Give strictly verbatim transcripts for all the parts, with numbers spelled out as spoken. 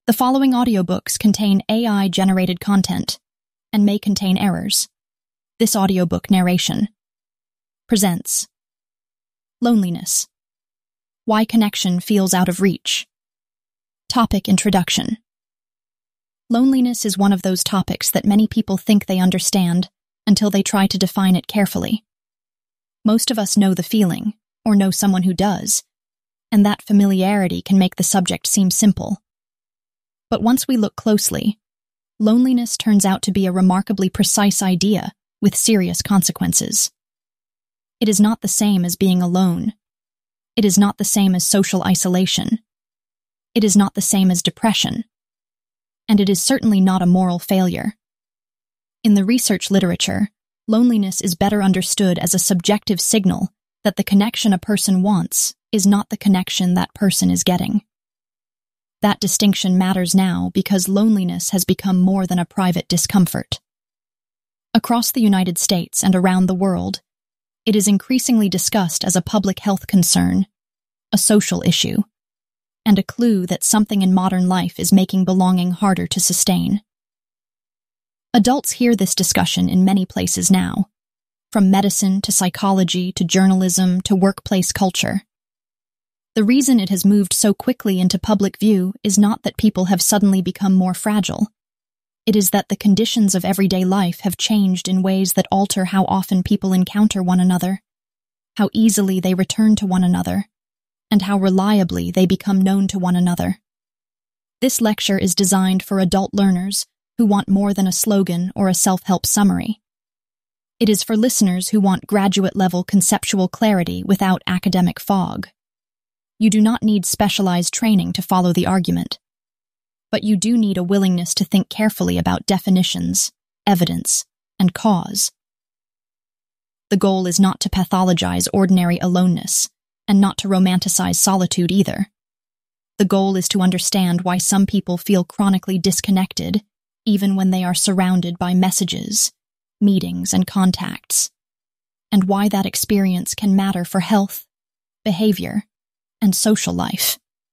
The following audiobooks contain A I-generated content and may contain errors. This audiobook narration presents Loneliness. Why connection feels out of reach. Topic introduction. Loneliness is one of those topics that many people think they understand until they try to define it carefully. Most of us know the feeling, or know someone who does, and that familiarity can make the subject seem simple. But once we look closely, loneliness turns out to be a remarkably precise idea with serious consequences. It is not the same as being alone. It is not the same as social isolation. It is not the same as depression. And it is certainly not a moral failure. In the research literature, loneliness is better understood as a subjective signal that the connection a person wants is not the connection that person is getting. That distinction matters now because loneliness has become more than a private discomfort. Across the United States and around the world, it is increasingly discussed as a public health concern, a social issue, and a clue that something in modern life is making belonging harder to sustain. Adults hear this discussion in many places now, from medicine to psychology to journalism to workplace culture. The reason it has moved so quickly into public view is not that people have suddenly become more fragile. It is that the conditions of everyday life have changed in ways that alter how often people encounter one another, how easily they return to one another, and how reliably they become known to one another. This lecture is designed for adult learners who want more than a slogan or a self-help summary. It is for listeners who want graduate-level conceptual clarity without academic fog. You do not need specialized training to follow the argument, but you do need a willingness to think carefully about definitions, evidence, and cause. The goal is not to pathologize ordinary aloneness, and not to romanticize solitude either. The goal is to understand why some people feel chronically disconnected, even when they are surrounded by messages, meetings, and contacts, and why that experience can matter for health, behavior, and social life.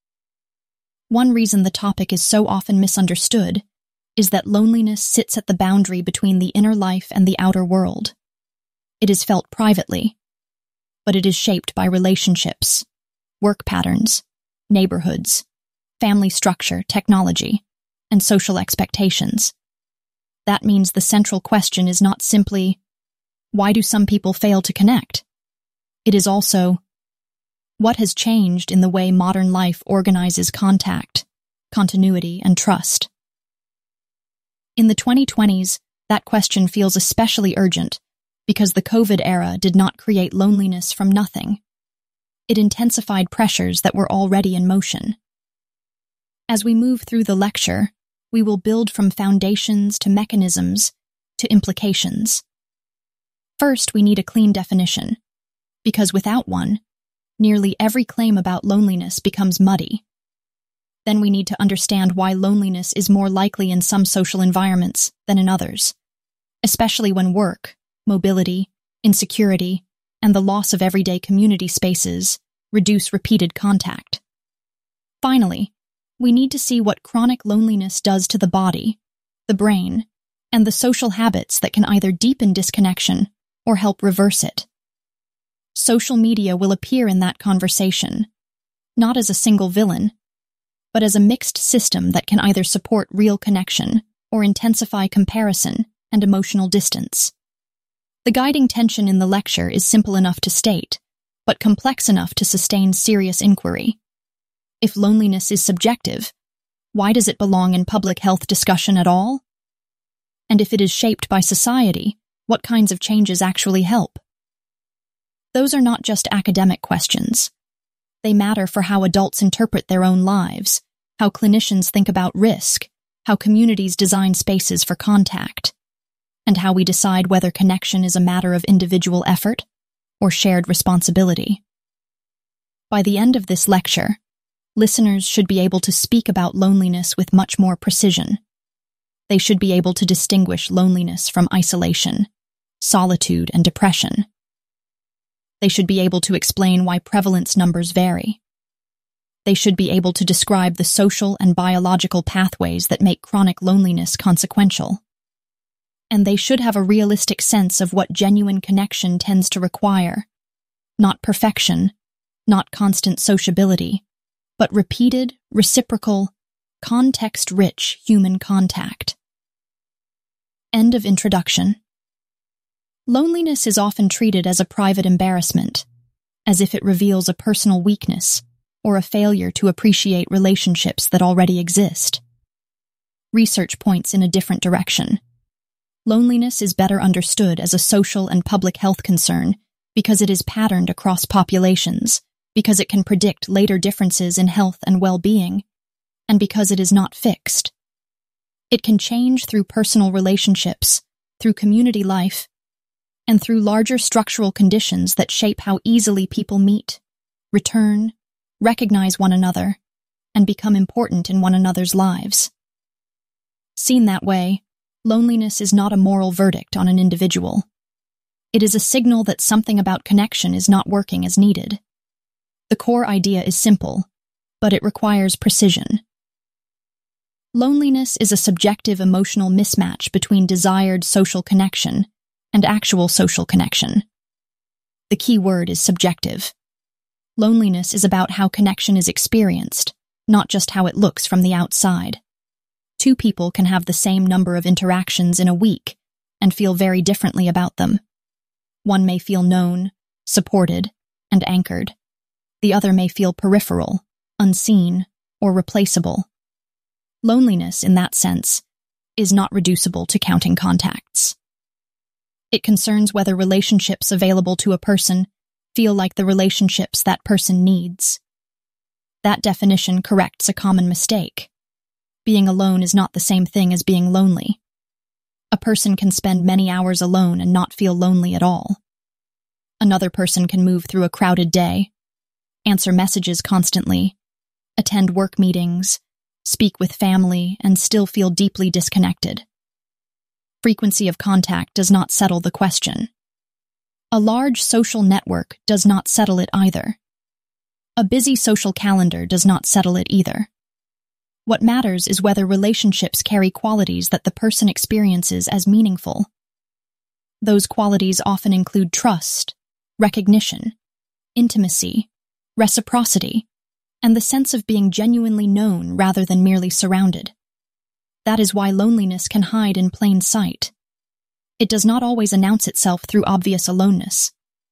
One reason the topic is so often misunderstood is that loneliness sits at the boundary between the inner life and the outer world. It is felt privately, but it is shaped by relationships, work patterns, neighborhoods, family structure, technology, and social expectations. That means the central question is not simply, why do some people fail to connect? It is also, what has changed in the way modern life organizes contact, continuity, and trust? In the twenty twenties, that question feels especially urgent because the COVID era did not create loneliness from nothing. It intensified pressures that were already in motion. As we move through the lecture, we will build from foundations to mechanisms to implications. First, we need a clean definition, because without one, nearly every claim about loneliness becomes muddy. Then we need to understand why loneliness is more likely in some social environments than in others, especially when work, mobility, insecurity, and the loss of everyday community spaces reduce repeated contact. Finally, we need to see what chronic loneliness does to the body, the brain, and the social habits that can either deepen disconnection or help reverse it. Social media will appear in that conversation, not as a single villain, but as a mixed system that can either support real connection or intensify comparison and emotional distance. The guiding tension in the lecture is simple enough to state, but complex enough to sustain serious inquiry. If loneliness is subjective, why does it belong in public health discussion at all? And if it is shaped by society, what kinds of changes actually help? Those are not just academic questions. They matter for how adults interpret their own lives, how clinicians think about risk, how communities design spaces for contact, and how we decide whether connection is a matter of individual effort or shared responsibility. By the end of this lecture, listeners should be able to speak about loneliness with much more precision. They should be able to distinguish loneliness from isolation, solitude, and depression. They should be able to explain why prevalence numbers vary. They should be able to describe the social and biological pathways that make chronic loneliness consequential. And they should have a realistic sense of what genuine connection tends to require. Not perfection, not constant sociability, but repeated, reciprocal, context-rich human contact. End of introduction. Loneliness is often treated as a private embarrassment, as if it reveals a personal weakness or a failure to appreciate relationships that already exist. Research points in a different direction. Loneliness is better understood as a social and public health concern because it is patterned across populations, because it can predict later differences in health and well-being, and because it is not fixed. It can change through personal relationships, through community life, and through larger structural conditions that shape how easily people meet, return, recognize one another, and become important in one another's lives. Seen that way, loneliness is not a moral verdict on an individual. It is a signal that something about connection is not working as needed. The core idea is simple, but it requires precision. Loneliness is a subjective emotional mismatch between desired social connection and actual social connection. The key word is subjective. Loneliness is about how connection is experienced, not just how it looks from the outside. Two people can have the same number of interactions in a week and feel very differently about them. One may feel known, supported, and anchored. The other may feel peripheral, unseen, or replaceable. Loneliness, in that sense, is not reducible to counting contacts. It concerns whether relationships available to a person feel like the relationships that person needs. That definition corrects a common mistake. Being alone is not the same thing as being lonely. A person can spend many hours alone and not feel lonely at all. Another person can move through a crowded day, answer messages constantly, attend work meetings, speak with family, and still feel deeply disconnected. Frequency of contact does not settle the question. A large social network does not settle it either. A busy social calendar does not settle it either. What matters is whether relationships carry qualities that the person experiences as meaningful. Those qualities often include trust, recognition, intimacy, reciprocity, and the sense of being genuinely known rather than merely surrounded. That is why loneliness can hide in plain sight. It does not always announce itself through obvious aloneness.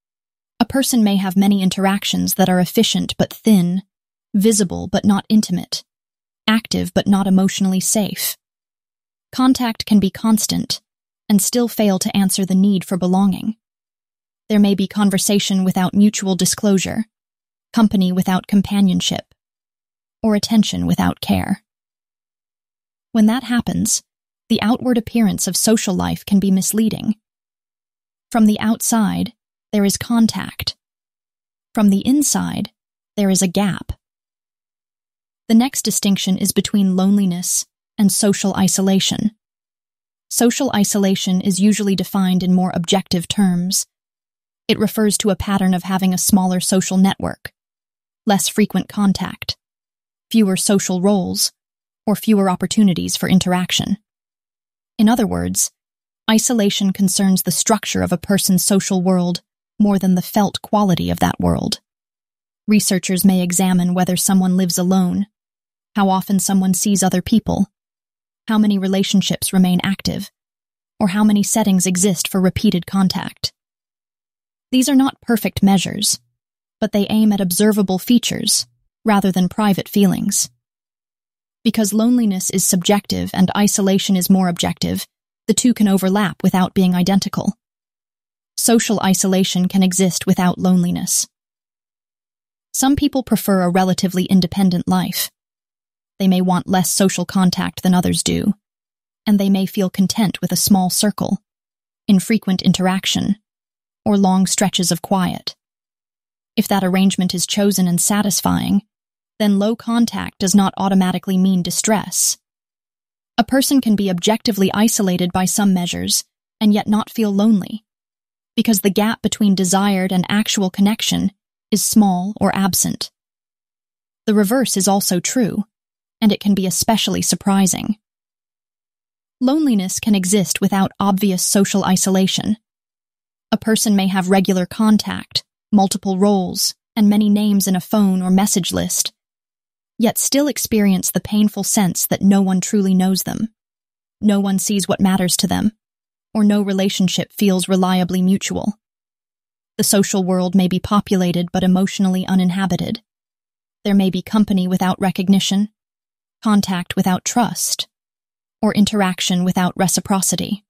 A person may have many interactions that are efficient but thin, visible but not intimate, active but not emotionally safe. Contact can be constant and still fail to answer the need for belonging. There may be conversation without mutual disclosure, company without companionship, or attention without care. When that happens, the outward appearance of social life can be misleading. From the outside, there is contact. From the inside, there is a gap. The next distinction is between loneliness and social isolation. Social isolation is usually defined in more objective terms. It refers to a pattern of having a smaller social network, less frequent contact, fewer social roles, or fewer opportunities for interaction. In other words, isolation concerns the structure of a person's social world more than the felt quality of that world. Researchers may examine whether someone lives alone, how often someone sees other people, how many relationships remain active, or how many settings exist for repeated contact. These are not perfect measures, but they aim at observable features rather than private feelings. Because loneliness is subjective and isolation is more objective, the two can overlap without being identical. Social isolation can exist without loneliness. Some people prefer a relatively independent life. They may want less social contact than others do, and they may feel content with a small circle, infrequent interaction, or long stretches of quiet. If that arrangement is chosen and satisfying, then low contact does not automatically mean distress. A person can be objectively isolated by some measures and yet not feel lonely, because the gap between desired and actual connection is small or absent. The reverse is also true, and it can be especially surprising. Loneliness can exist without obvious social isolation. A person may have regular contact, multiple roles, and many names in a phone or message list, yet still experience the painful sense that no one truly knows them, no one sees what matters to them, or no relationship feels reliably mutual. The social world may be populated but emotionally uninhabited. There may be company without recognition, contact without trust, or interaction without reciprocity.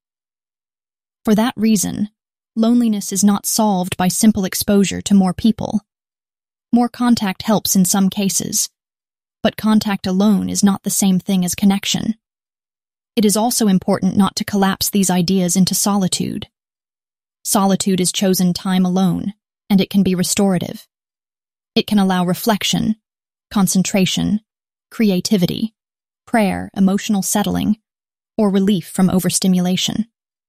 For that reason, loneliness is not solved by simple exposure to more people. More contact helps in some cases, but contact alone is not the same thing as connection. It is also important not to collapse these ideas into solitude. Solitude is chosen time alone, and it can be restorative. It can allow reflection, concentration, creativity, prayer, emotional settling, or relief from overstimulation.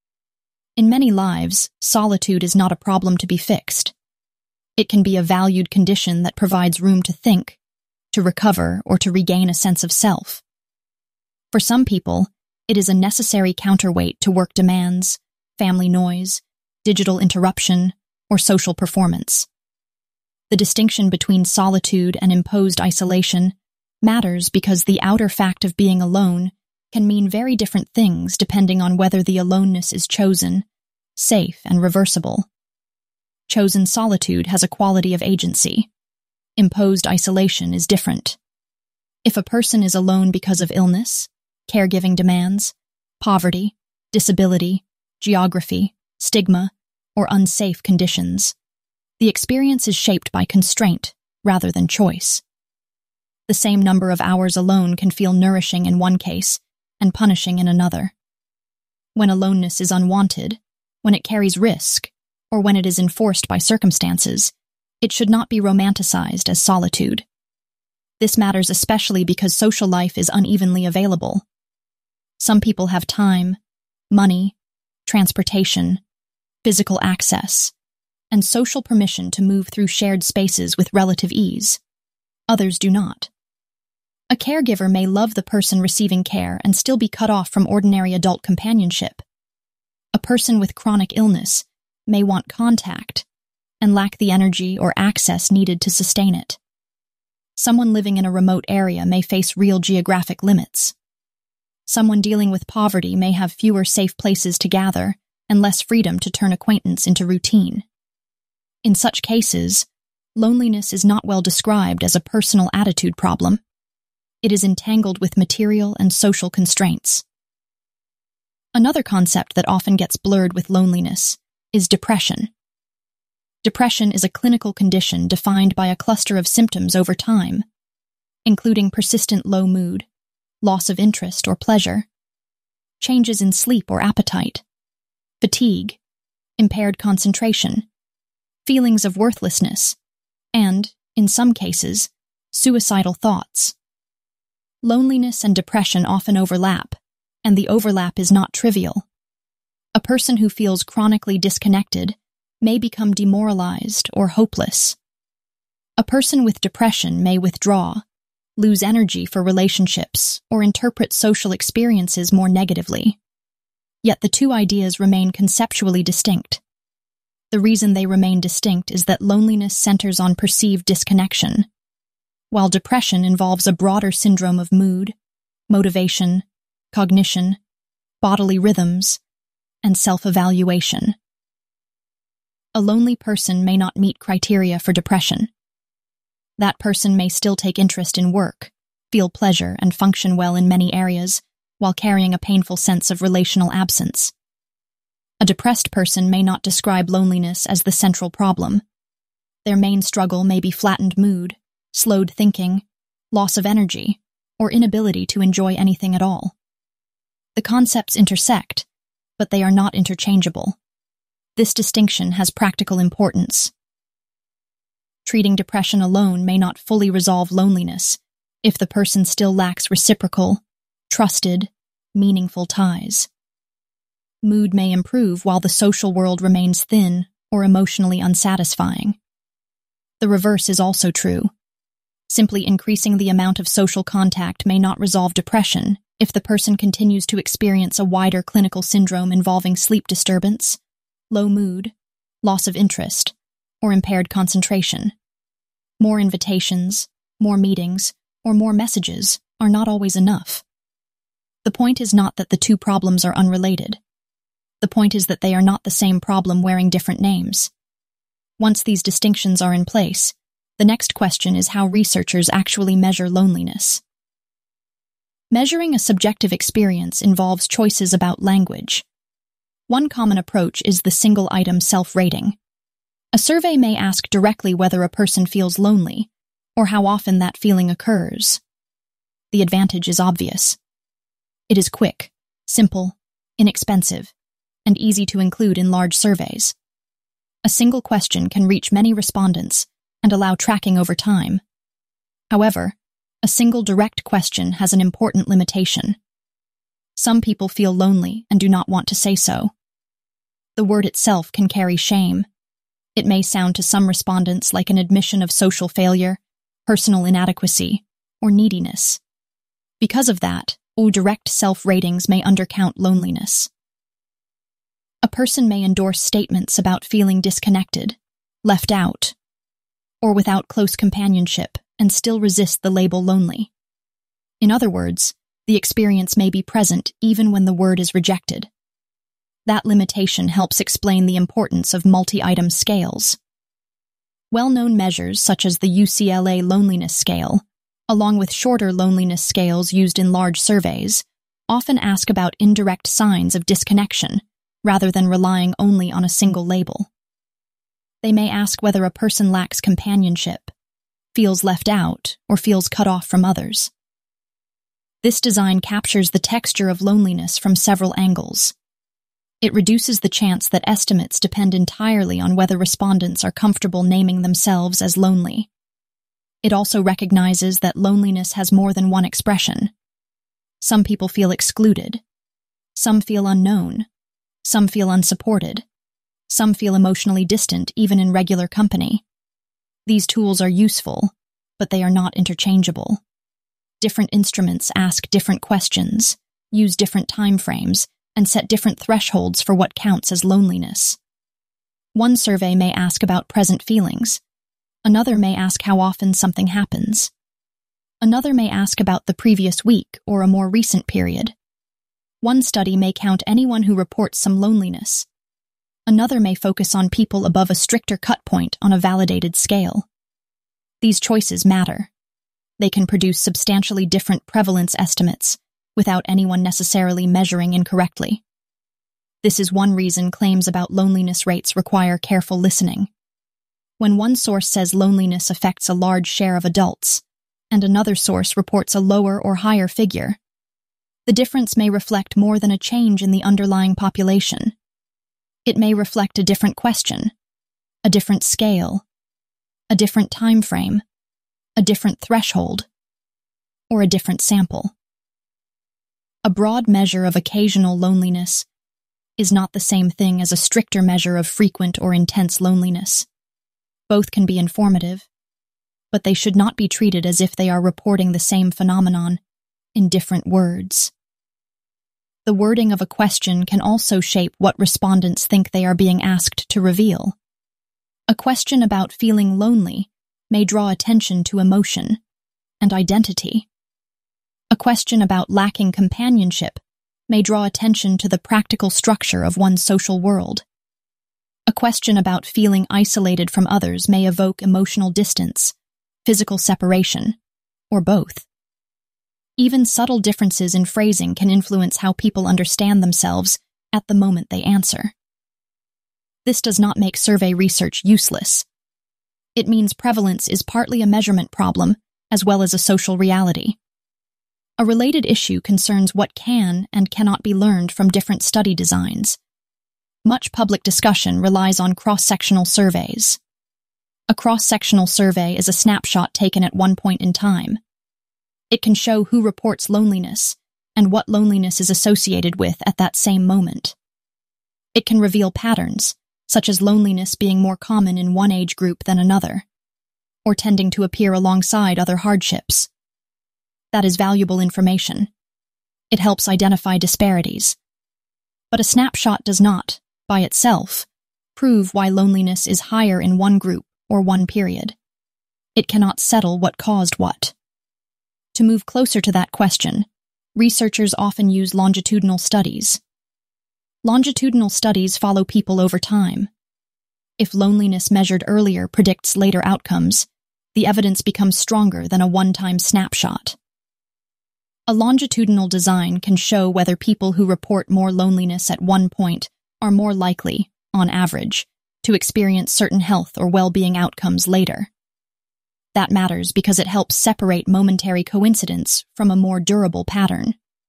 In many lives, solitude is not a problem to be fixed. It can be a valued condition that provides room to think, to recover, or to regain a sense of self. For some people, it is a necessary counterweight to work demands, family noise, digital interruption, or social performance. The distinction between solitude and imposed isolation matters because the outer fact of being alone can mean very different things depending on whether the aloneness is chosen, safe, and reversible. Chosen solitude has a quality of agency. Imposed isolation is different. If a person is alone because of illness, caregiving demands, poverty, disability, geography, stigma, or unsafe conditions, the experience is shaped by constraint rather than choice. The same number of hours alone can feel nourishing in one case and punishing in another. When aloneness is unwanted, when it carries risk, or when it is enforced by circumstances, it should not be romanticized as solitude. This matters especially because social life is unevenly available. Some people have time, money, transportation, physical access, and social permission to move through shared spaces with relative ease. Others do not. A caregiver may love the person receiving care and still be cut off from ordinary adult companionship. A person with chronic illness may want contact and lack the energy or access needed to sustain it. Someone living in a remote area may face real geographic limits. Someone dealing with poverty may have fewer safe places to gather and less freedom to turn acquaintance into routine. In such cases, loneliness is not well described as a personal attitude problem. It is entangled with material and social constraints. Another concept that often gets blurred with loneliness is depression. Depression is a clinical condition defined by a cluster of symptoms over time, including persistent low mood, loss of interest or pleasure, changes in sleep or appetite, fatigue, impaired concentration, feelings of worthlessness, and, in some cases, suicidal thoughts. Loneliness and depression often overlap, and the overlap is not trivial. A person who feels chronically disconnected may become demoralized or hopeless. A person with depression may withdraw, lose energy for relationships, or interpret social experiences more negatively. Yet the two ideas remain conceptually distinct. The reason they remain distinct is that loneliness centers on perceived disconnection, while depression involves a broader syndrome of mood, motivation, cognition, bodily rhythms, and self-evaluation. A lonely person may not meet criteria for depression. That person may still take interest in work, feel pleasure, and function well in many areas, while carrying a painful sense of relational absence. A depressed person may not describe loneliness as the central problem. Their main struggle may be flattened mood, slowed thinking, loss of energy, or inability to enjoy anything at all. The concepts intersect, but they are not interchangeable. This distinction has practical importance. Treating depression alone may not fully resolve loneliness if the person still lacks reciprocal, trusted, meaningful ties. Mood may improve while the social world remains thin or emotionally unsatisfying. The reverse is also true. Simply increasing the amount of social contact may not resolve depression if the person continues to experience a wider clinical syndrome involving sleep disturbance, low mood, loss of interest, or impaired concentration. More invitations, more meetings, or more messages are not always enough. The point is not that the two problems are unrelated. The point is that they are not the same problem wearing different names. Once these distinctions are in place, the next question is how researchers actually measure loneliness. Measuring a subjective experience involves choices about language. One common approach is the single-item self-rating. A survey may ask directly whether a person feels lonely, or how often that feeling occurs. The advantage is obvious. It is quick, simple, inexpensive, and easy to include in large surveys. A single question can reach many respondents and allow tracking over time. However, a single direct question has an important limitation. Some people feel lonely and do not want to say so. The word itself can carry shame. It may sound to some respondents like an admission of social failure, personal inadequacy, or neediness. Because of that, direct self-ratings may undercount loneliness. A person may endorse statements about feeling disconnected, left out, or without close companionship and still resist the label lonely. In other words, the experience may be present even when the word is rejected. That limitation helps explain the importance of multi-item scales. Well-known measures such as the U C L A Loneliness Scale, along with shorter loneliness scales used in large surveys, often ask about indirect signs of disconnection rather than relying only on a single label. They may ask whether a person lacks companionship, feels left out, or feels cut off from others. This design captures the texture of loneliness from several angles. It reduces the chance that estimates depend entirely on whether respondents are comfortable naming themselves as lonely. It also recognizes that loneliness has more than one expression. Some people feel excluded. Some feel unknown. Some feel unsupported. Some feel emotionally distant even in regular company. These tools are useful, but they are not interchangeable. Different instruments ask different questions, use different time frames, and set different thresholds for what counts as loneliness. One survey may ask about present feelings. Another may ask how often something happens. Another may ask about the previous week or a more recent period. One study may count anyone who reports some loneliness. Another may focus on people above a stricter cut point on a validated scale. These choices matter. They can produce substantially different prevalence estimates without anyone necessarily measuring incorrectly. This is one reason claims about loneliness rates require careful listening. When one source says loneliness affects a large share of adults, and another source reports a lower or higher figure, the difference may reflect more than a change in the underlying population. It may reflect a different question, a different scale, a different time frame, a different threshold, or a different sample. A broad measure of occasional loneliness is not the same thing as a stricter measure of frequent or intense loneliness. Both can be informative, but they should not be treated as if they are reporting the same phenomenon in different words. The wording of a question can also shape what respondents think they are being asked to reveal. A question about feeling lonely may draw attention to emotion and identity. A question about lacking companionship may draw attention to the practical structure of one's social world. A question about feeling isolated from others may evoke emotional distance, physical separation, or both. Even subtle differences in phrasing can influence how people understand themselves at the moment they answer. This does not make survey research useless. It means prevalence is partly a measurement problem as well as a social reality. A related issue concerns what can and cannot be learned from different study designs. Much public discussion relies on cross-sectional surveys. A cross-sectional survey is a snapshot taken at one point in time. It can show who reports loneliness and what loneliness is associated with at that same moment. It can reveal patterns, such as loneliness being more common in one age group than another. or tending to appear alongside other hardships. That is valuable information. It helps identify disparities. But a snapshot does not, by itself, prove why loneliness is higher in one group or one period. It cannot settle what caused what. To move closer to that question, researchers often use longitudinal studies. Longitudinal studies follow people over time. If loneliness measured earlier predicts later outcomes, the evidence becomes stronger than a one-time snapshot. A longitudinal design can show whether people who report more loneliness at one point are more likely, on average, to experience certain health or well-being outcomes later. That matters because it helps separate momentary coincidence from a more durable pattern.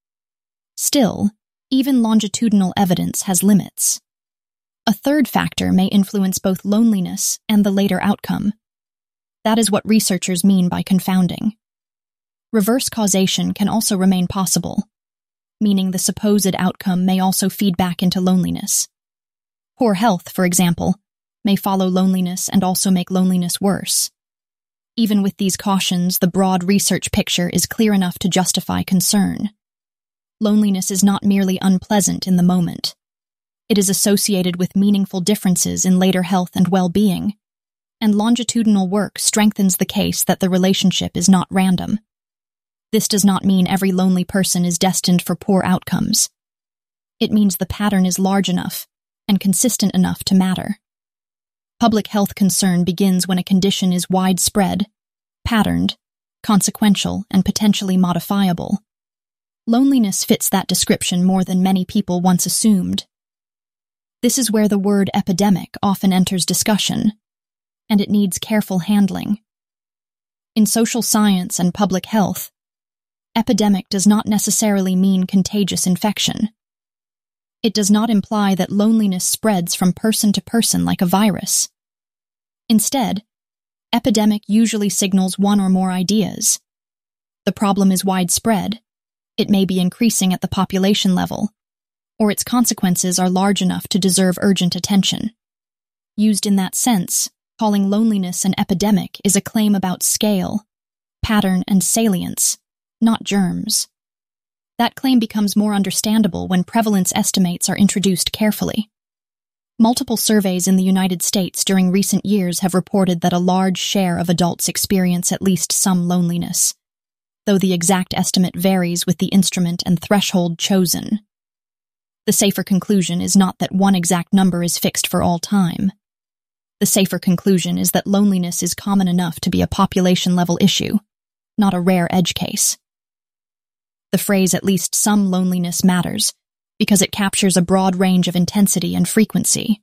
Still, even longitudinal evidence has limits. A third factor may influence both loneliness and the later outcome. That is what researchers mean by confounding. Reverse causation can also remain possible, meaning the supposed outcome may also feed back into loneliness. Poor health, for example, may follow loneliness and also make loneliness worse. Even with these cautions, the broad research picture is clear enough to justify concern. Loneliness is not merely unpleasant in the moment. It is associated with meaningful differences in later health and well-being, and longitudinal work strengthens the case that the relationship is not random. This does not mean every lonely person is destined for poor outcomes. It means the pattern is large enough and consistent enough to matter. Public health concern begins when a condition is widespread, patterned, consequential, and potentially modifiable. Loneliness fits that description more than many people once assumed. This is where the word epidemic often enters discussion, and it needs careful handling. In social science and public health, epidemic does not necessarily mean contagious infection. It does not imply that loneliness spreads from person to person like a virus. Instead, epidemic usually signals one or more ideas. The problem is widespread. It may be increasing at the population level, or its consequences are large enough to deserve urgent attention. Used in that sense, calling loneliness an epidemic is a claim about scale, pattern, and salience, not germs. That claim becomes more understandable when prevalence estimates are introduced carefully. Multiple surveys in the United States during recent years have reported that a large share of adults experience at least some loneliness, though the exact estimate varies with the instrument and threshold chosen. The safer conclusion is not that one exact number is fixed for all time. The safer conclusion is that loneliness is common enough to be a population-level issue, not a rare edge case. The phrase "at least some loneliness" matters because it captures a broad range of intensity and frequency.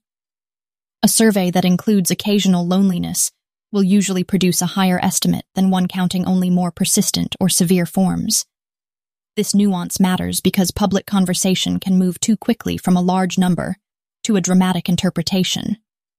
A survey that includes occasional loneliness will usually produce a higher estimate than one counting only more persistent or severe forms. This nuance matters because public conversation can move too quickly from a large number to a dramatic interpretation.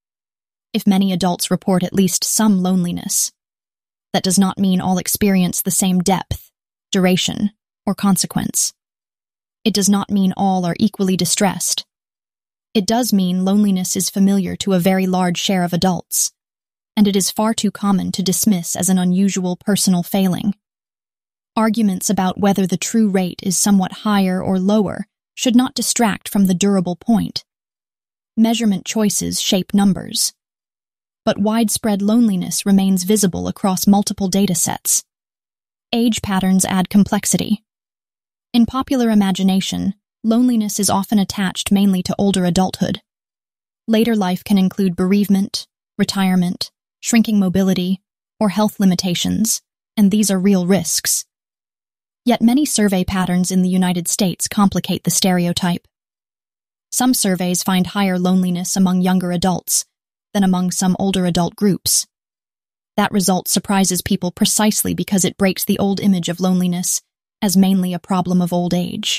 If many adults report at least some loneliness, that does not mean all experience the same depth, duration, or consequence. It does not mean all are equally distressed. It does mean loneliness is familiar to a very large share of adults, and it is far too common to dismiss as an unusual personal failing. Arguments about whether the true rate is somewhat higher or lower should not distract from the durable point. Measurement choices shape numbers, but widespread loneliness remains visible across multiple datasets. Age patterns add complexity. In popular imagination, loneliness is often attached mainly to older adulthood. Later life can include bereavement, retirement, shrinking mobility, or health limitations, and these are real risks. Yet many survey patterns in the United States complicate the stereotype. Some surveys find higher loneliness among younger adults than among some older adult groups. That result surprises people precisely because it breaks the old image of loneliness as mainly a problem of old age.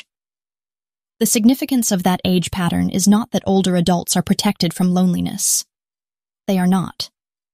The significance of that age pattern is not that older adults are protected from loneliness. They are not.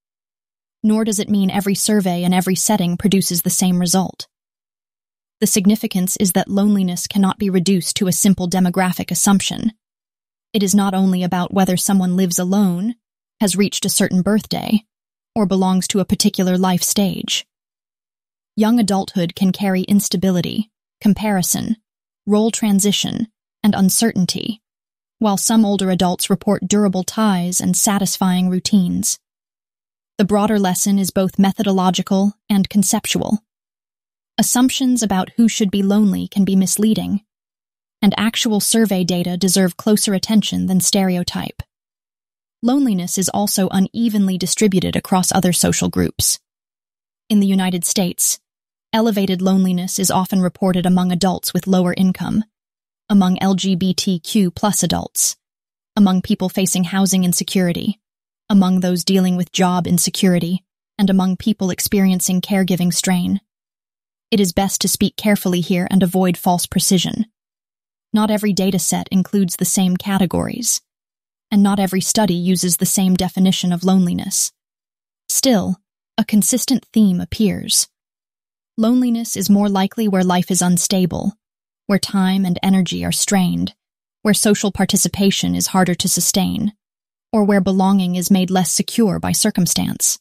Nor does it mean every survey and every setting produces the same result. The significance is that loneliness cannot be reduced to a simple demographic assumption. It is not only about whether someone lives alone, has reached a certain birthday, or belongs to a particular life stage. Young adulthood can carry instability, comparison, role transition, and uncertainty, while some older adults report durable ties and satisfying routines. The broader lesson is both methodological and conceptual. Assumptions about who should be lonely can be misleading, and actual survey data deserve closer attention than stereotype. Loneliness is also unevenly distributed across other social groups. In the United States, elevated loneliness is often reported among adults with lower income, among L G B T Q plus adults, among people facing housing insecurity, among those dealing with job insecurity, and among people experiencing caregiving strain. It is best to speak carefully here and avoid false precision. Not every dataset includes the same categories, and not every study uses the same definition of loneliness. Still, a consistent theme appears. Loneliness is more likely where life is unstable, where time and energy are strained, where social participation is harder to sustain, or where belonging is made less secure by circumstance.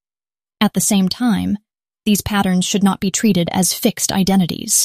At the same time, these patterns should not be treated as fixed identities.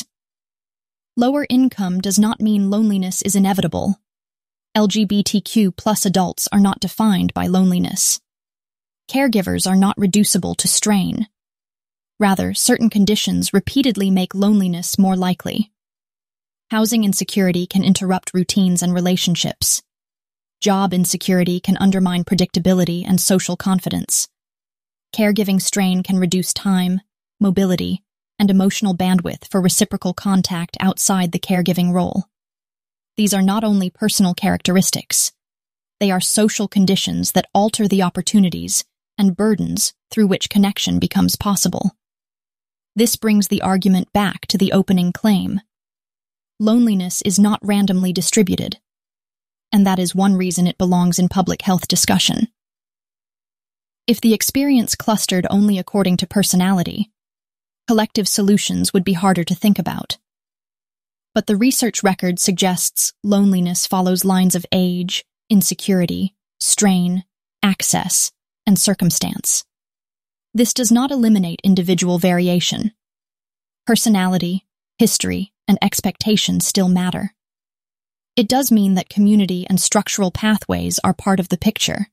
Lower income does not mean loneliness is inevitable. L G B T Q plus adults are not defined by loneliness. Caregivers are not reducible to strain. Rather, certain conditions repeatedly make loneliness more likely. Housing insecurity can interrupt routines and relationships. Job insecurity can undermine predictability and social confidence. Caregiving strain can reduce time, mobility, and emotional bandwidth for reciprocal contact outside the caregiving role. These are not only personal characteristics, they are social conditions that alter the opportunities and burdens through which connection becomes possible. This brings the argument back to the opening claim. Loneliness is not randomly distributed, and that is one reason it belongs in public health discussion. If the experience clustered only according to personality, collective solutions would be harder to think about. But the research record suggests loneliness follows lines of age, insecurity, strain, access, and circumstance. This does not eliminate individual variation. Personality, history, and expectations still matter. It does mean that community and structural pathways are part of the picture.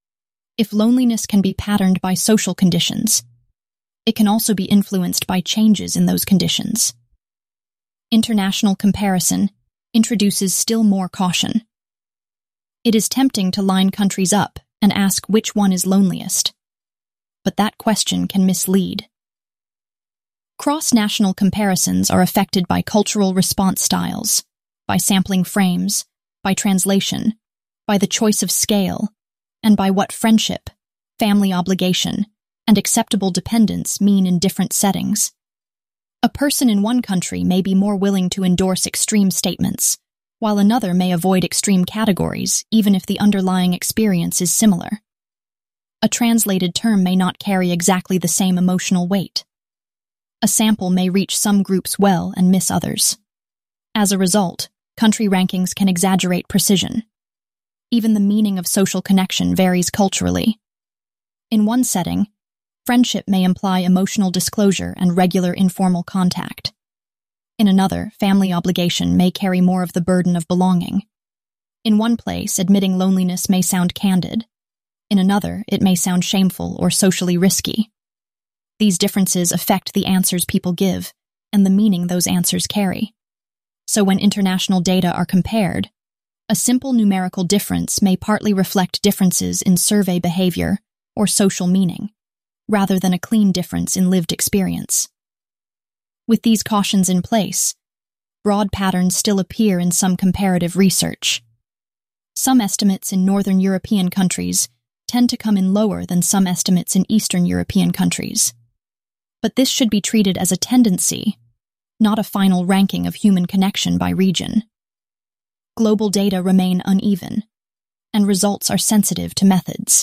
If loneliness can be patterned by social conditions, it can also be influenced by changes in those conditions. International comparison introduces still more caution. It is tempting to line countries up and ask which one is loneliest, but that question can mislead. Cross-national comparisons are affected by cultural response styles, by sampling frames, by translation, by the choice of scale, and by what friendship, family obligation, and acceptable dependence mean in different settings. A person in one country may be more willing to endorse extreme statements, while another may avoid extreme categories even if the underlying experience is similar. A translated term may not carry exactly the same emotional weight. A sample may reach some groups well and miss others. As a result, country rankings can exaggerate precision. Even the meaning of social connection varies culturally. In one setting, friendship may imply emotional disclosure and regular informal contact. In another, family obligation may carry more of the burden of belonging. In one place, admitting loneliness may sound candid. In another, it may sound shameful or socially risky. These differences affect the answers people give and the meaning those answers carry. So when international data are compared, a simple numerical difference may partly reflect differences in survey behavior or social meaning, rather than a clean difference in lived experience. With these cautions in place, broad patterns still appear in some comparative research. Some estimates in Northern European countries tend to come in lower than some estimates in Eastern European countries. But this should be treated as a tendency, not a final ranking of human connection by region. Global data remain uneven, and results are sensitive to methods.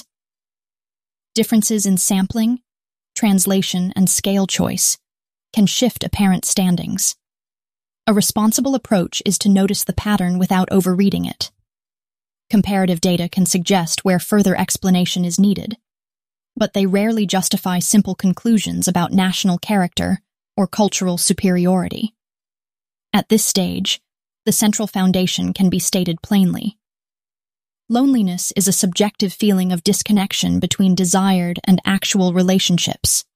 Differences in sampling, translation, and scale choice can shift apparent standings. A responsible approach is to notice the pattern without overreading it. Comparative data can suggest where further explanation is needed, but they rarely justify simple conclusions about national character or cultural superiority. At this stage, the central foundation can be stated plainly. Loneliness is a subjective feeling of disconnection between desired and actual relationships.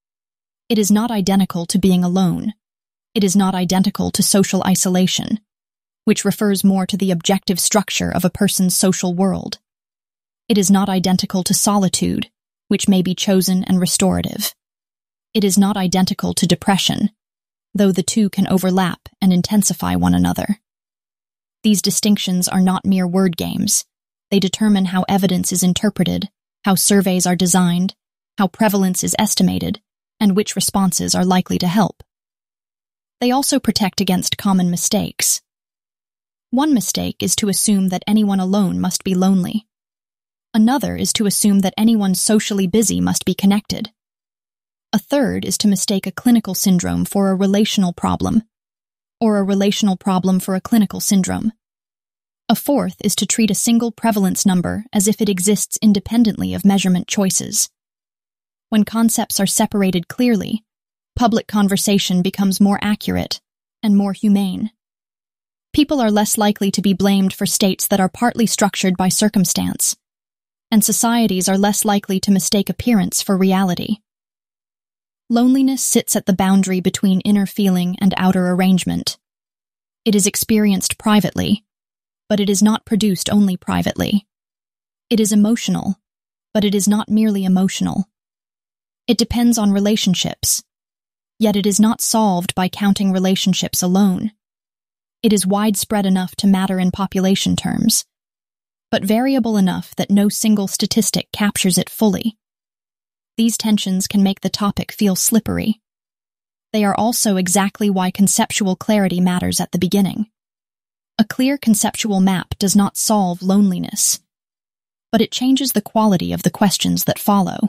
It is not identical to being alone. It is not identical to social isolation, which refers more to the objective structure of a person's social world. It is not identical to solitude, which may be chosen and restorative. It is not identical to depression, though the two can overlap and intensify one another. These distinctions are not mere word games. They determine how evidence is interpreted, how surveys are designed, how prevalence is estimated, and which responses are likely to help. They also protect against common mistakes. One mistake is to assume that anyone alone must be lonely. Another is to assume that anyone socially busy must be connected. A third is to mistake a clinical syndrome for a relational problem, or a relational problem for a clinical syndrome. A fourth is to treat a single prevalence number as if it exists independently of measurement choices. When concepts are separated clearly, public conversation becomes more accurate and more humane. People are less likely to be blamed for states that are partly structured by circumstance, and societies are less likely to mistake appearance for reality. Loneliness sits at the boundary between inner feeling and outer arrangement. It is experienced privately, but it is not produced only privately. It is emotional, but it is not merely emotional. It depends on relationships, yet it is not solved by counting relationships alone. It is widespread enough to matter in population terms, but variable enough that no single statistic captures it fully. These tensions can make the topic feel slippery. They are also exactly why conceptual clarity matters at the beginning. A clear conceptual map does not solve loneliness, but it changes the quality of the questions that follow.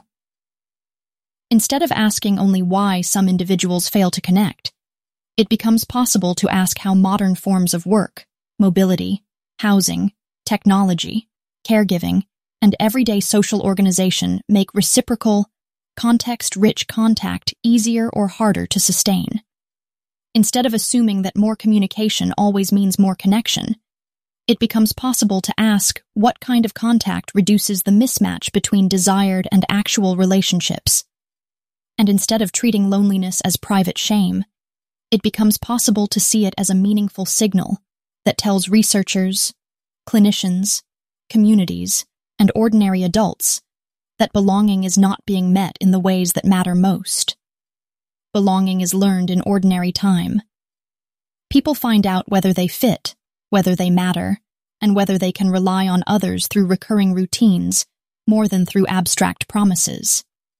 Instead of asking only why some individuals fail to connect, it becomes possible to ask how modern forms of work, mobility, housing, technology, caregiving, and everyday social organization make reciprocal, context-rich contact easier or harder to sustain. Instead of assuming that more communication always means more connection, it becomes possible to ask what kind of contact reduces the mismatch between desired and actual relationships. And instead of treating loneliness as private shame, it becomes possible to see it as a meaningful signal that tells researchers, clinicians, communities, and ordinary adults that belonging is not being met in the ways that matter most. Belonging is learned in ordinary time. People find out whether they fit, whether they matter, and whether they can rely on others through recurring routines more than through abstract promises.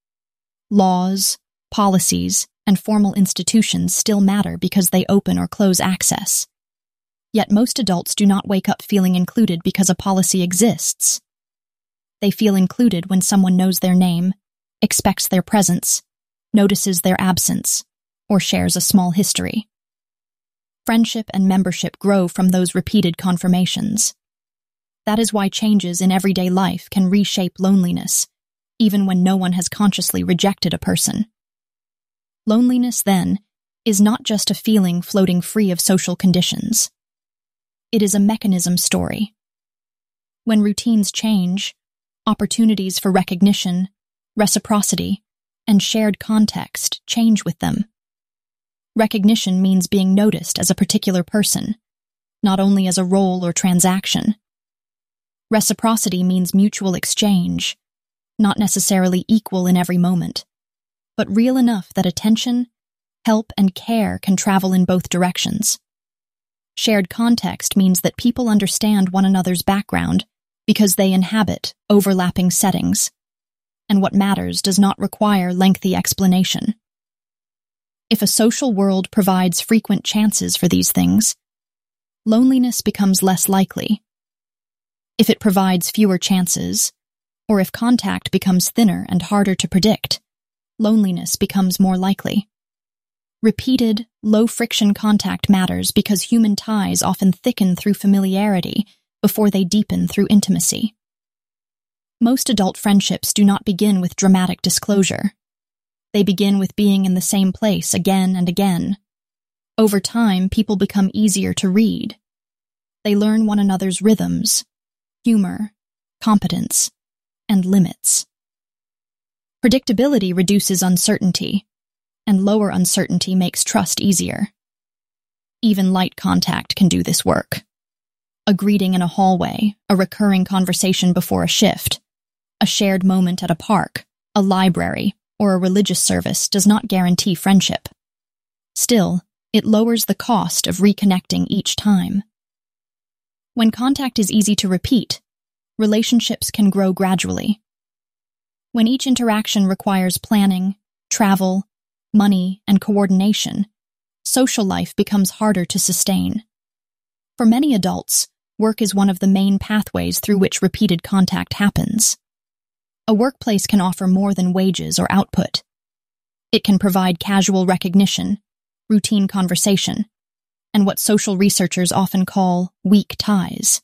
Laws, policies, and formal institutions still matter because they open or close access. Yet most adults do not wake up feeling included because a policy exists. They feel included when someone knows their name, expects their presence, notices their absence, or shares a small history. Friendship and membership grow from those repeated confirmations. That is why changes in everyday life can reshape loneliness, even when no one has consciously rejected a person. Loneliness, then, is not just a feeling floating free of social conditions. It is a mechanism story. When routines change, opportunities for recognition, reciprocity, and shared context change with them. Recognition means being noticed as a particular person, not only as a role or transaction. Reciprocity means mutual exchange, not necessarily equal in every moment, but real enough that attention, help, and care can travel in both directions. Shared context means that people understand one another's background because they inhabit overlapping settings, and what matters does not require lengthy explanation. If a social world provides frequent chances for these things, loneliness becomes less likely. If it provides fewer chances, or if contact becomes thinner and harder to predict, loneliness becomes more likely. Repeated, low-friction contact matters because human ties often thicken through familiarity before they deepen through intimacy. Most adult friendships do not begin with dramatic disclosure. They begin with being in the same place again and again. Over time, people become easier to read. They learn one another's rhythms, humor, competence, and limits. Predictability reduces uncertainty, and lower uncertainty makes trust easier. Even light contact can do this work. A greeting in a hallway, a recurring conversation before a shift, a shared moment at a park, a library, or a religious service does not guarantee friendship. Still, it lowers the cost of reconnecting each time. When contact is easy to repeat, relationships can grow gradually. When each interaction requires planning, travel, money, and coordination, social life becomes harder to sustain. For many adults, work is one of the main pathways through which repeated contact happens. A workplace can offer more than wages or output. It can provide casual recognition, routine conversation, and what social researchers often call weak ties.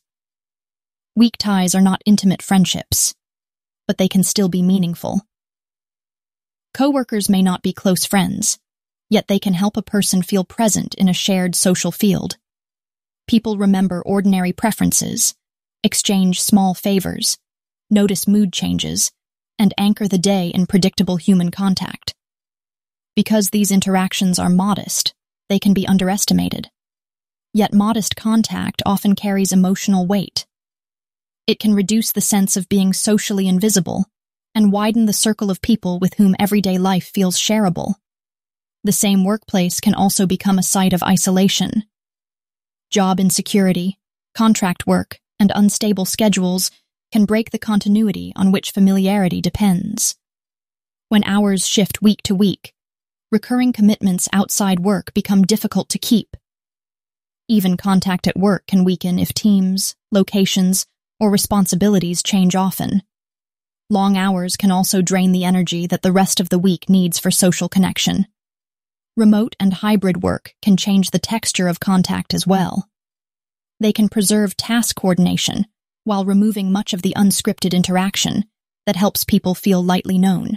Weak ties are not intimate friendships, but they can still be meaningful. Coworkers may not be close friends, yet they can help a person feel present in a shared social field. People remember ordinary preferences, exchange small favors, notice mood changes, and anchor the day in predictable human contact. Because these interactions are modest, they can be underestimated. Yet modest contact often carries emotional weight. It can reduce the sense of being socially invisible and widen the circle of people with whom everyday life feels shareable. The same workplace can also become a site of isolation. Job insecurity, contract work, and unstable schedules can break the continuity on which familiarity depends. When hours shift week to week, recurring commitments outside work become difficult to keep. Even contact at work can weaken if teams, locations, or responsibilities change often. Long hours can also drain the energy that the rest of the week needs for social connection. Remote and hybrid work can change the texture of contact as well. They can preserve task coordination while removing much of the unscripted interaction that helps people feel lightly known.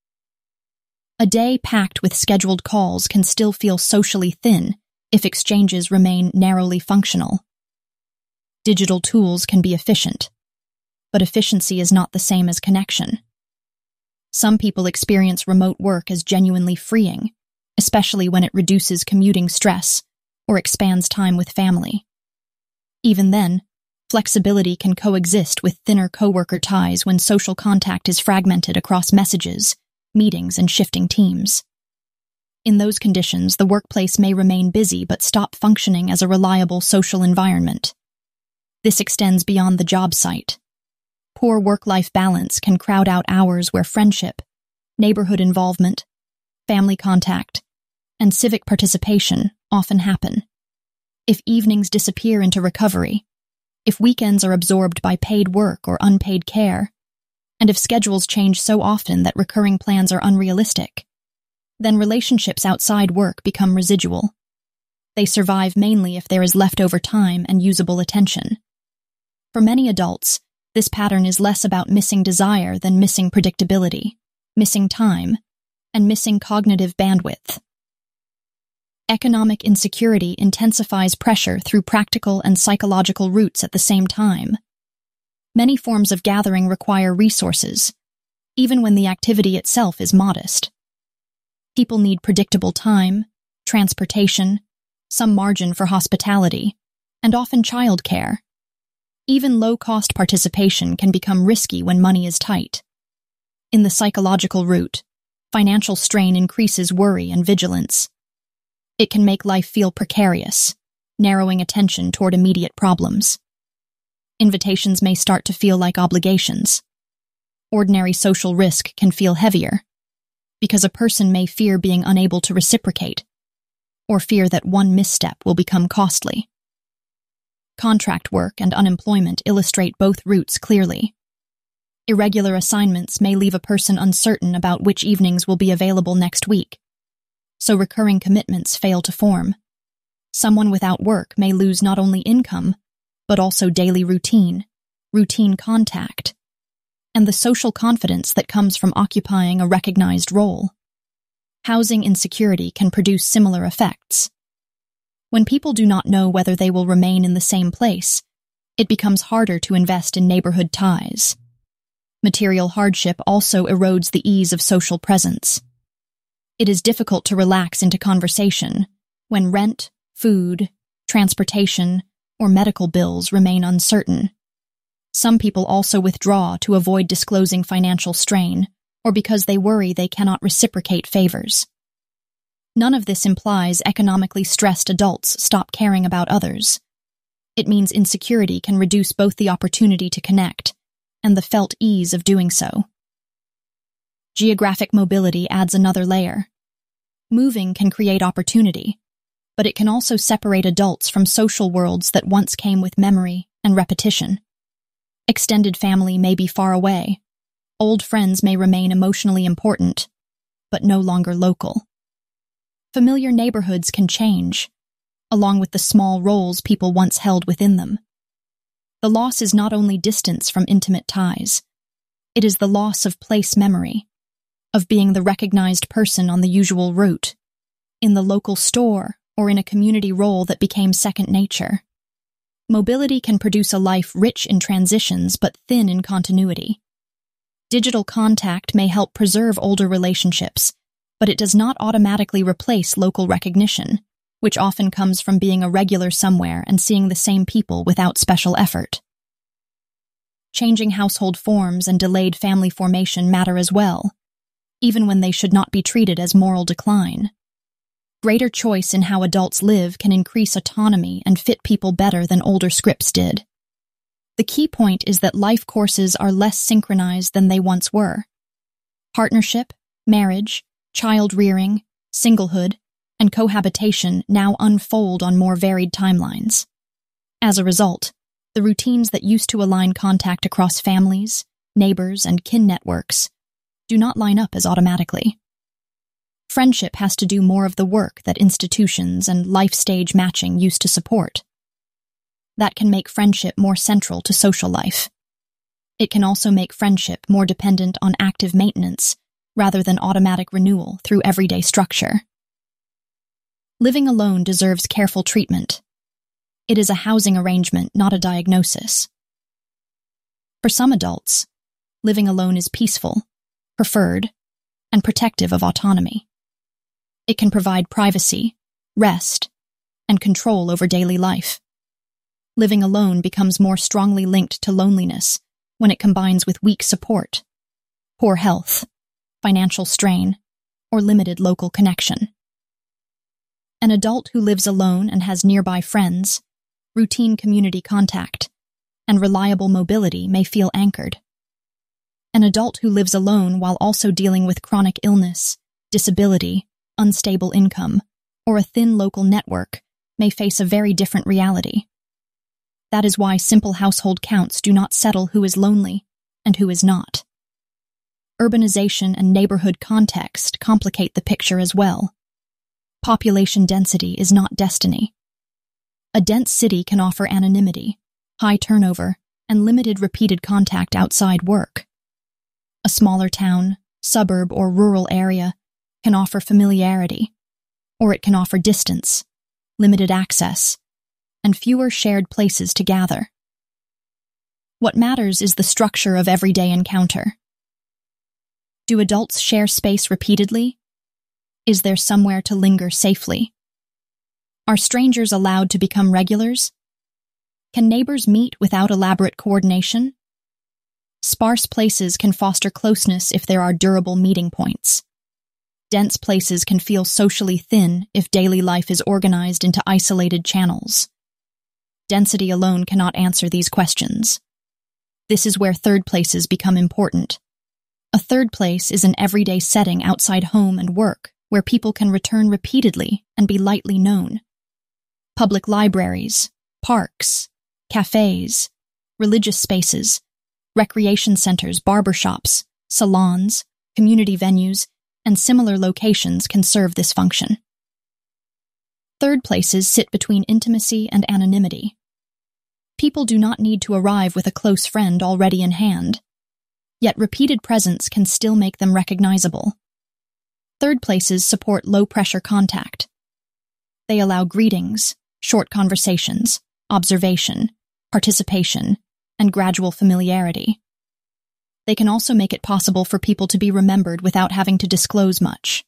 A day packed with scheduled calls can still feel socially thin if exchanges remain narrowly functional. Digital tools can be efficient, but efficiency is not the same as connection. Some people experience remote work as genuinely freeing, especially when it reduces commuting stress or expands time with family. Even then, flexibility can coexist with thinner coworker ties when social contact is fragmented across messages, meetings, and shifting teams. In those conditions, the workplace may remain busy but stop functioning as a reliable social environment. This extends beyond the job site. Poor work-life balance can crowd out hours where friendship, neighborhood involvement, family contact, and civic participation often happen. If evenings disappear into recovery, if weekends are absorbed by paid work or unpaid care, and if schedules change so often that recurring plans are unrealistic, then relationships outside work become residual. They survive mainly if there is leftover time and usable attention. For many adults, this pattern is less about missing desire than missing predictability, missing time, and missing cognitive bandwidth. Economic insecurity intensifies pressure through practical and psychological roots at the same time. Many forms of gathering require resources, even when the activity itself is modest. People need predictable time, transportation, some margin for hospitality, and often childcare. Even low-cost participation can become risky when money is tight. In the psychological route, financial strain increases worry and vigilance. It can make life feel precarious, narrowing attention toward immediate problems. Invitations may start to feel like obligations. Ordinary social risk can feel heavier, because a person may fear being unable to reciprocate, or fear that one misstep will become costly. Contract work and unemployment illustrate both routes clearly. Irregular assignments may leave a person uncertain about which evenings will be available next week, so recurring commitments fail to form. Someone without work may lose not only income, but also daily routine, routine contact, and the social confidence that comes from occupying a recognized role. Housing insecurity can produce similar effects. When people do not know whether they will remain in the same place, it becomes harder to invest in neighborhood ties. Material hardship also erodes the ease of social presence. It is difficult to relax into conversation when rent, food, transportation, or medical bills remain uncertain. Some people also withdraw to avoid disclosing financial strain, or because they worry they cannot reciprocate favors. None of this implies economically stressed adults stop caring about others. It means insecurity can reduce both the opportunity to connect and the felt ease of doing so. Geographic mobility adds another layer. Moving can create opportunity, but it can also separate adults from social worlds that once came with memory and repetition. Extended family may be far away. Old friends may remain emotionally important, but no longer local. Familiar neighborhoods can change, along with the small roles people once held within them. The loss is not only distance from intimate ties, it is the loss of place memory, of being the recognized person on the usual route, in the local store, or in a community role that became second nature. Mobility can produce a life rich in transitions but thin in continuity. Digital contact may help preserve older relationships, but it does not automatically replace local recognition, which often comes from being a regular somewhere and seeing the same people without special effort. Changing household forms and delayed family formation matter as well, even when they should not be treated as moral decline. Greater choice in how adults live can increase autonomy and fit people better than older scripts did. The key point is that life courses are less synchronized than they once were. Partnership, marriage, child-rearing, singlehood, and cohabitation now unfold on more varied timelines. As a result, the routines that used to align contact across families, neighbors, and kin networks do not line up as automatically. Friendship has to do more of the work that institutions and life stage matching used to support. That can make friendship more central to social life. It can also make friendship more dependent on active maintenance rather than automatic renewal through everyday structure. Living alone deserves careful treatment. It is a housing arrangement, not a diagnosis. For some adults, living alone is peaceful, preferred, and protective of autonomy. It can provide privacy, rest, and control over daily life. Living alone becomes more strongly linked to loneliness when it combines with weak support, poor health, financial strain, or limited local connection. An adult who lives alone and has nearby friends, routine community contact, and reliable mobility may feel anchored. An adult who lives alone while also dealing with chronic illness, disability, unstable income, or a thin local network may face a very different reality. That is why simple household counts do not settle who is lonely and who is not. Urbanization and neighborhood context complicate the picture as well. Population density is not destiny. A dense city can offer anonymity, high turnover, and limited repeated contact outside work. A smaller town, suburb, or rural area can offer familiarity, or it can offer distance, limited access, and fewer shared places to gather. What matters is the structure of everyday encounter. Do adults share space repeatedly? Is there somewhere to linger safely? Are strangers allowed to become regulars? Can neighbors meet without elaborate coordination? Sparse places can foster closeness if there are durable meeting points. Dense places can feel socially thin if daily life is organized into isolated channels. Density alone cannot answer these questions. This is where third places become important. A third place is an everyday setting outside home and work where people can return repeatedly and be lightly known. Public libraries, parks, cafes, religious spaces, recreation centers, barbershops, salons, community venues, and similar locations can serve this function. Third places sit between intimacy and anonymity. People do not need to arrive with a close friend already in hand. yet repeated presence can still make them recognizable. Third places support low-pressure contact. They allow greetings, short conversations, observation, participation, and gradual familiarity. They can also make it possible for people to be remembered without having to disclose much.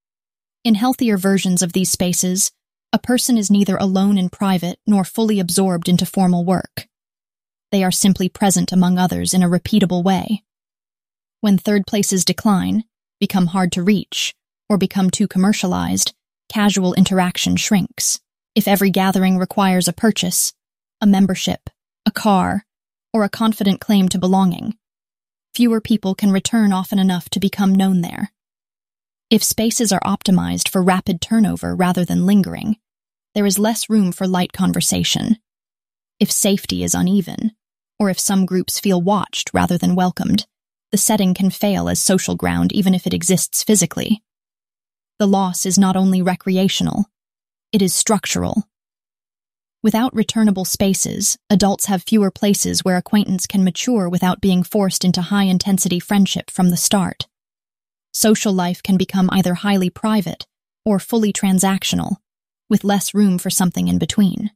In healthier versions of these spaces, a person is neither alone in private nor fully absorbed into formal work. They are simply present among others in a repeatable way. When third places decline, become hard to reach, or become too commercialized, casual interaction shrinks. If every gathering requires a purchase, a membership, a car, or a confident claim to belonging, fewer people can return often enough to become known there. If spaces are optimized for rapid turnover rather than lingering, there is less room for light conversation. If safety is uneven, or if some groups feel watched rather than welcomed, the setting can fail as social ground even if it exists physically. The loss is not only recreational, it is structural. Without returnable spaces, adults have fewer places where acquaintance can mature without being forced into high-intensity friendship from the start. Social life can become either highly private or fully transactional, with less room for something in between.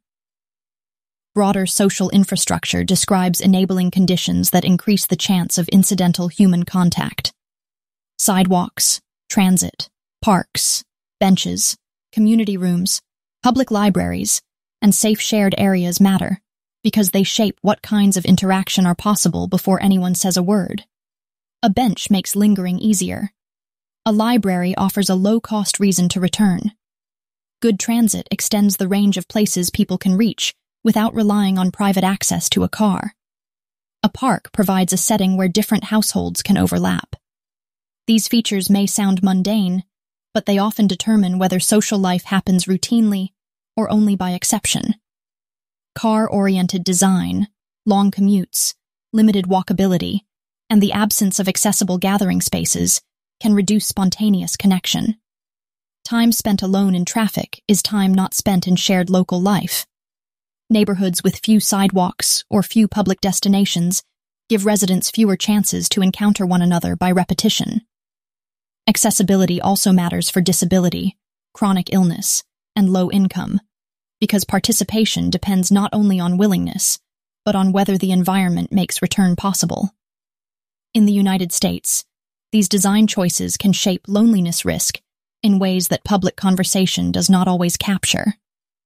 Broader social infrastructure describes enabling conditions that increase the chance of incidental human contact. Sidewalks, transit, parks, benches, community rooms, public libraries, and safe shared areas matter, because they shape what kinds of interaction are possible before anyone says a word. A bench makes lingering easier. A library offers a low-cost reason to return. Good transit extends the range of places people can reach without relying on private access to a car. A park provides a setting where different households can overlap. These features may sound mundane, but they often determine whether social life happens routinely or only by exception. Car-oriented design, long commutes, limited walkability, and the absence of accessible gathering spaces can reduce spontaneous connection. Time spent alone in traffic is time not spent in shared local life. Neighborhoods with few sidewalks or few public destinations give residents fewer chances to encounter one another by repetition. Accessibility also matters for disability, chronic illness, and low income, because participation depends not only on willingness, but on whether the environment makes return possible. In the United States, these design choices can shape loneliness risk in ways that public conversation does not always capture.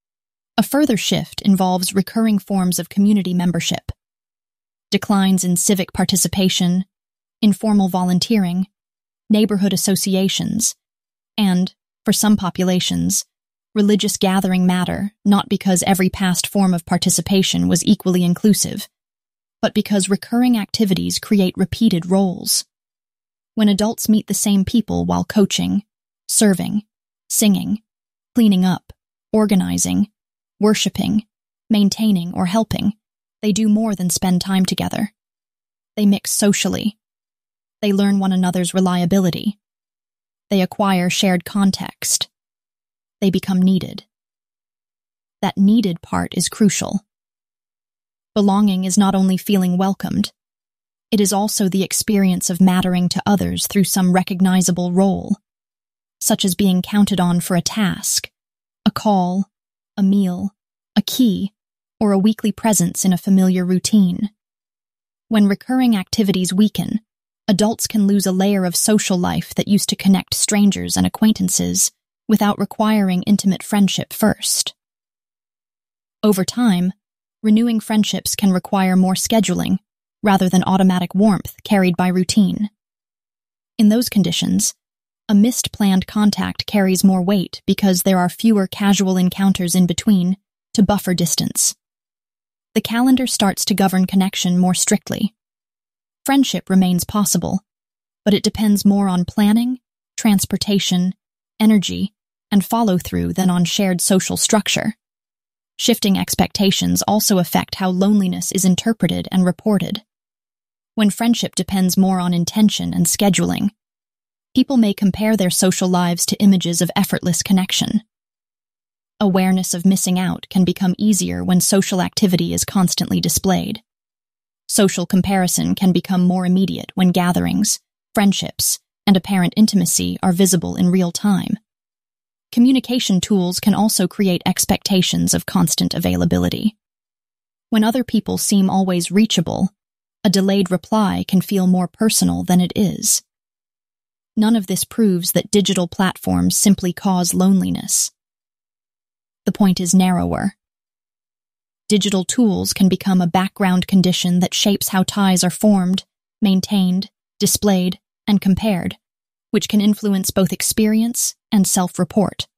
A further shift involves recurring forms of community membership. Declines in civic participation, informal volunteering, neighborhood associations, and, for some populations, religious gathering matter not because every past form of participation was equally inclusive, but because recurring activities create repeated roles. When adults meet the same people while coaching, serving, singing, cleaning up, organizing, worshiping, maintaining, or helping, they do more than spend time together. They mix socially. They learn one another's reliability. They acquire shared context. They become needed. That needed part is crucial. Belonging is not only feeling welcomed, it is also the experience of mattering to others through some recognizable role, such as being counted on for a task, a call, a meal, a key, or a weekly presence in a familiar routine. When recurring activities weaken, adults can lose a layer of social life that used to connect strangers and acquaintances without requiring intimate friendship first. Over time, renewing friendships can require more scheduling rather than automatic warmth carried by routine. In those conditions, a missed planned contact carries more weight because there are fewer casual encounters in between to buffer distance. The calendar starts to govern connection more strictly. Friendship remains possible, but it depends more on planning, transportation, energy, and follow-through than on shared social structure. Shifting expectations also affect how loneliness is interpreted and reported. When friendship depends more on intention and scheduling, people may compare their social lives to images of effortless connection. Awareness of missing out can become easier when social activity is constantly displayed. Social comparison can become more immediate when gatherings, friendships, and apparent intimacy are visible in real time. Communication tools can also create expectations of constant availability. When other people seem always reachable, a delayed reply can feel more personal than it is. None of this proves that digital platforms simply cause loneliness. The point is narrower. Digital tools can become a background condition that shapes how ties are formed, maintained, displayed, and compared, which can influence both experience and self-report.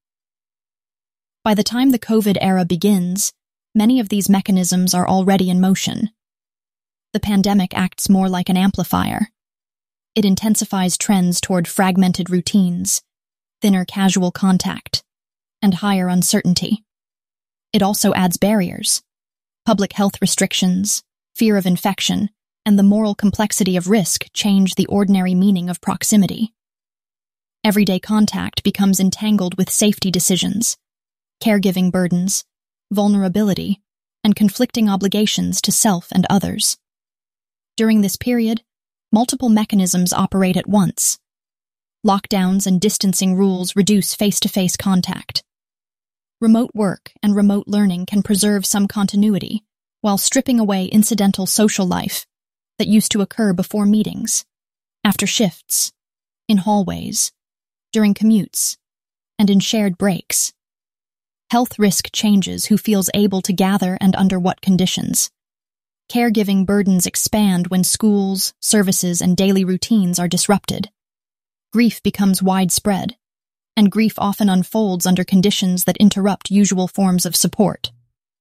By the time the COVID era begins, many of these mechanisms are already in motion. The pandemic acts more like an amplifier. It intensifies trends toward fragmented routines, thinner casual contact, and higher uncertainty. It also adds barriers. Public health restrictions, fear of infection, and the moral complexity of risk change the ordinary meaning of proximity. Everyday contact becomes entangled with safety decisions, caregiving burdens, vulnerability, and conflicting obligations to self and others. During this period, multiple mechanisms operate at once. Lockdowns and distancing rules reduce face-to-face contact. Remote work and remote learning can preserve some continuity, while stripping away incidental social life that used to occur before meetings, after shifts, in hallways, during commutes, and in shared breaks. Health risk changes who feels able to gather and under what conditions. Caregiving burdens expand when schools, services, and daily routines are disrupted. Grief becomes widespread, and grief often unfolds under conditions that interrupt usual forms of support.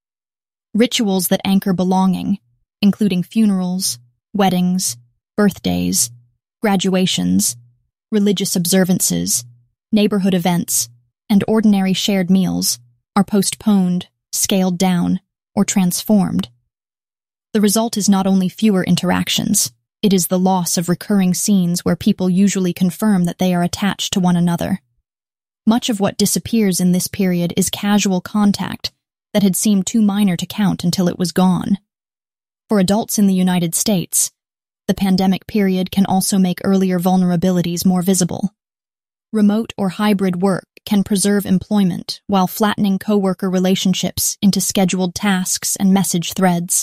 Rituals that anchor belonging, including funerals, weddings, birthdays, graduations, religious observances, neighborhood events, and ordinary shared meals, are postponed, scaled down, or transformed. The result is not only fewer interactions, it is the loss of recurring scenes where people usually confirm that they are attached to one another. Much of what disappears in this period is casual contact that had seemed too minor to count until it was gone. For adults in the United States, the pandemic period can also make earlier vulnerabilities more visible. Remote or hybrid work can preserve employment while flattening coworker relationships into scheduled tasks and message threads.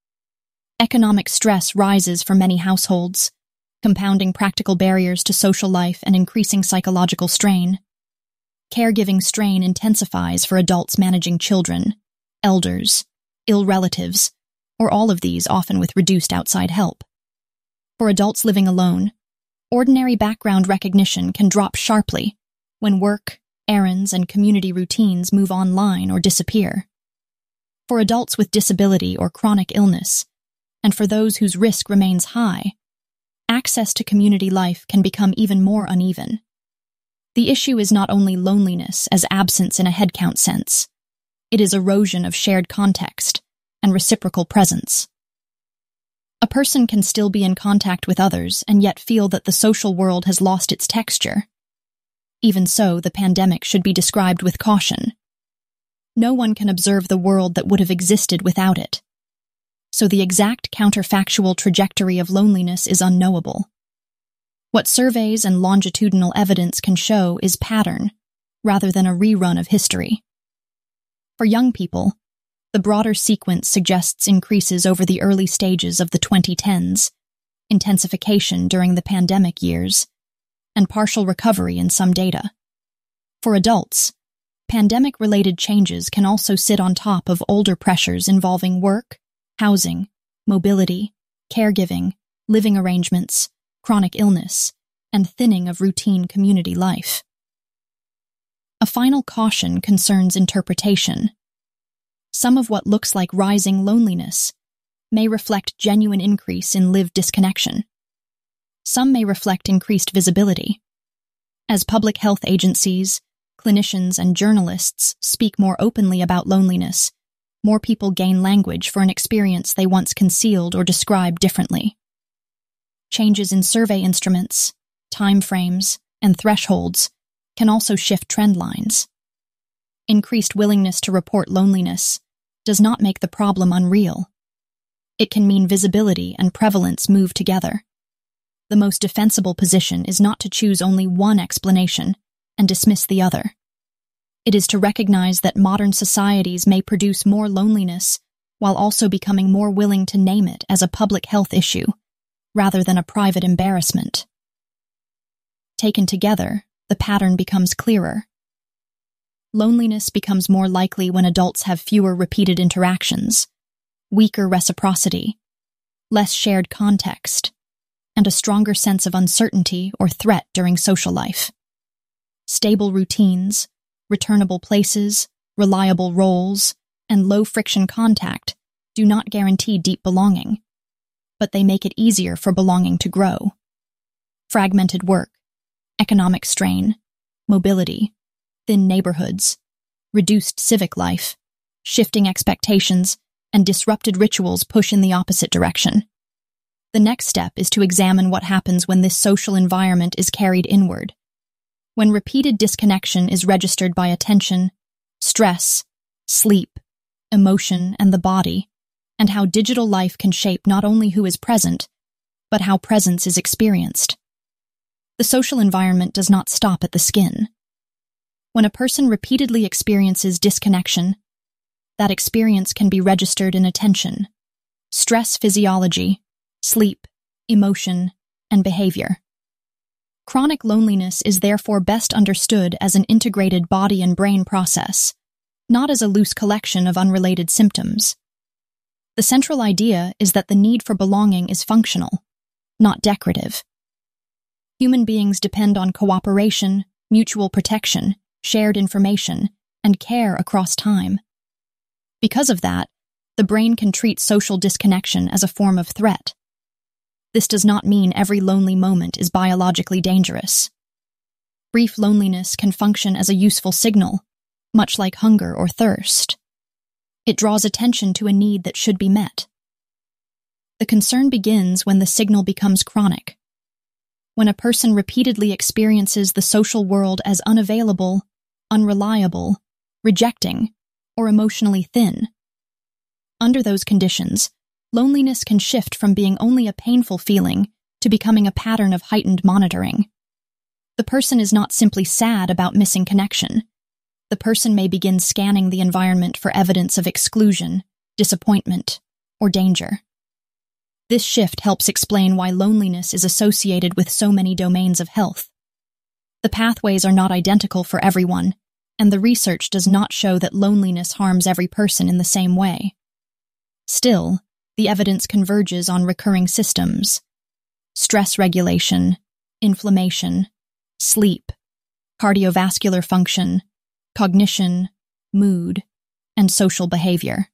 Economic stress rises for many households, compounding practical barriers to social life and increasing psychological strain. Caregiving strain intensifies for adults managing children, elders, ill relatives, or all of these often with reduced outside help. For adults living alone, ordinary background recognition can drop sharply when work, errands, and community routines move online or disappear. For adults with disability or chronic illness, and for those whose risk remains high, access to community life can become even more uneven. The issue is not only loneliness as absence in a headcount sense, it is erosion of shared context and reciprocal presence. A person can still be in contact with others and yet feel that the social world has lost its texture. Even so, the pandemic should be described with caution. No one can observe the world that would have existed without it. So the exact counterfactual trajectory of loneliness is unknowable. What surveys and longitudinal evidence can show is pattern, rather than a rerun of history. For young people, the broader sequence suggests increases over the early stages of the twenty tens, intensification during the pandemic years, and partial recovery in some data. For adults, pandemic-related changes can also sit on top of older pressures involving work, housing, mobility, caregiving, living arrangements, chronic illness, and thinning of routine community life. A final caution concerns interpretation. Some of what looks like rising loneliness may reflect genuine increase in lived disconnection. Some may reflect increased visibility. As public health agencies, clinicians, and journalists speak more openly about loneliness, more people gain language for an experience they once concealed or described differently. Changes in survey instruments, time frames, and thresholds can also shift trend lines. Increased willingness to report loneliness does not make the problem unreal. It can mean visibility and prevalence move together. The most defensible position is not to choose only one explanation and dismiss the other. It is to recognize that modern societies may produce more loneliness while also becoming more willing to name it as a public health issue, rather than a private embarrassment. Taken together, the pattern becomes clearer. Loneliness becomes more likely when adults have fewer repeated interactions, weaker reciprocity, less shared context, and a stronger sense of uncertainty or threat during social life. Stable routines, returnable places, reliable roles, and low-friction contact do not guarantee deep belonging, but they make it easier for belonging to grow. Fragmented work, economic strain, mobility, thin neighborhoods, reduced civic life, shifting expectations, and disrupted rituals push in the opposite direction. The next step is to examine what happens when this social environment is carried inward. When repeated disconnection is registered by attention, stress, sleep, emotion, and the body, and how digital life can shape not only who is present, but how presence is experienced. The social environment does not stop at the skin. When a person repeatedly experiences disconnection, that experience can be registered in attention, stress physiology, sleep, emotion, and behavior. Chronic loneliness is therefore best understood as an integrated body and brain process, not as a loose collection of unrelated symptoms. The central idea is that the need for belonging is functional, not decorative. Human beings depend on cooperation, mutual protection, shared information, and care across time. Because of that, the brain can treat social disconnection as a form of threat. This does not mean every lonely moment is biologically dangerous. Brief loneliness can function as a useful signal, much like hunger or thirst. It draws attention to a need that should be met. The concern begins when the signal becomes chronic. When a person repeatedly experiences the social world as unavailable, unreliable, rejecting, or emotionally thin. Under those conditions, loneliness can shift from being only a painful feeling to becoming a pattern of heightened monitoring. The person is not simply sad about missing connection. The person may begin scanning the environment for evidence of exclusion, disappointment, or danger. This shift helps explain why loneliness is associated with so many domains of health. The pathways are not identical for everyone, and the research does not show that loneliness harms every person in the same way. Still, the evidence converges on recurring systems: stress regulation, inflammation, sleep, cardiovascular function, cognition, mood, and social behavior.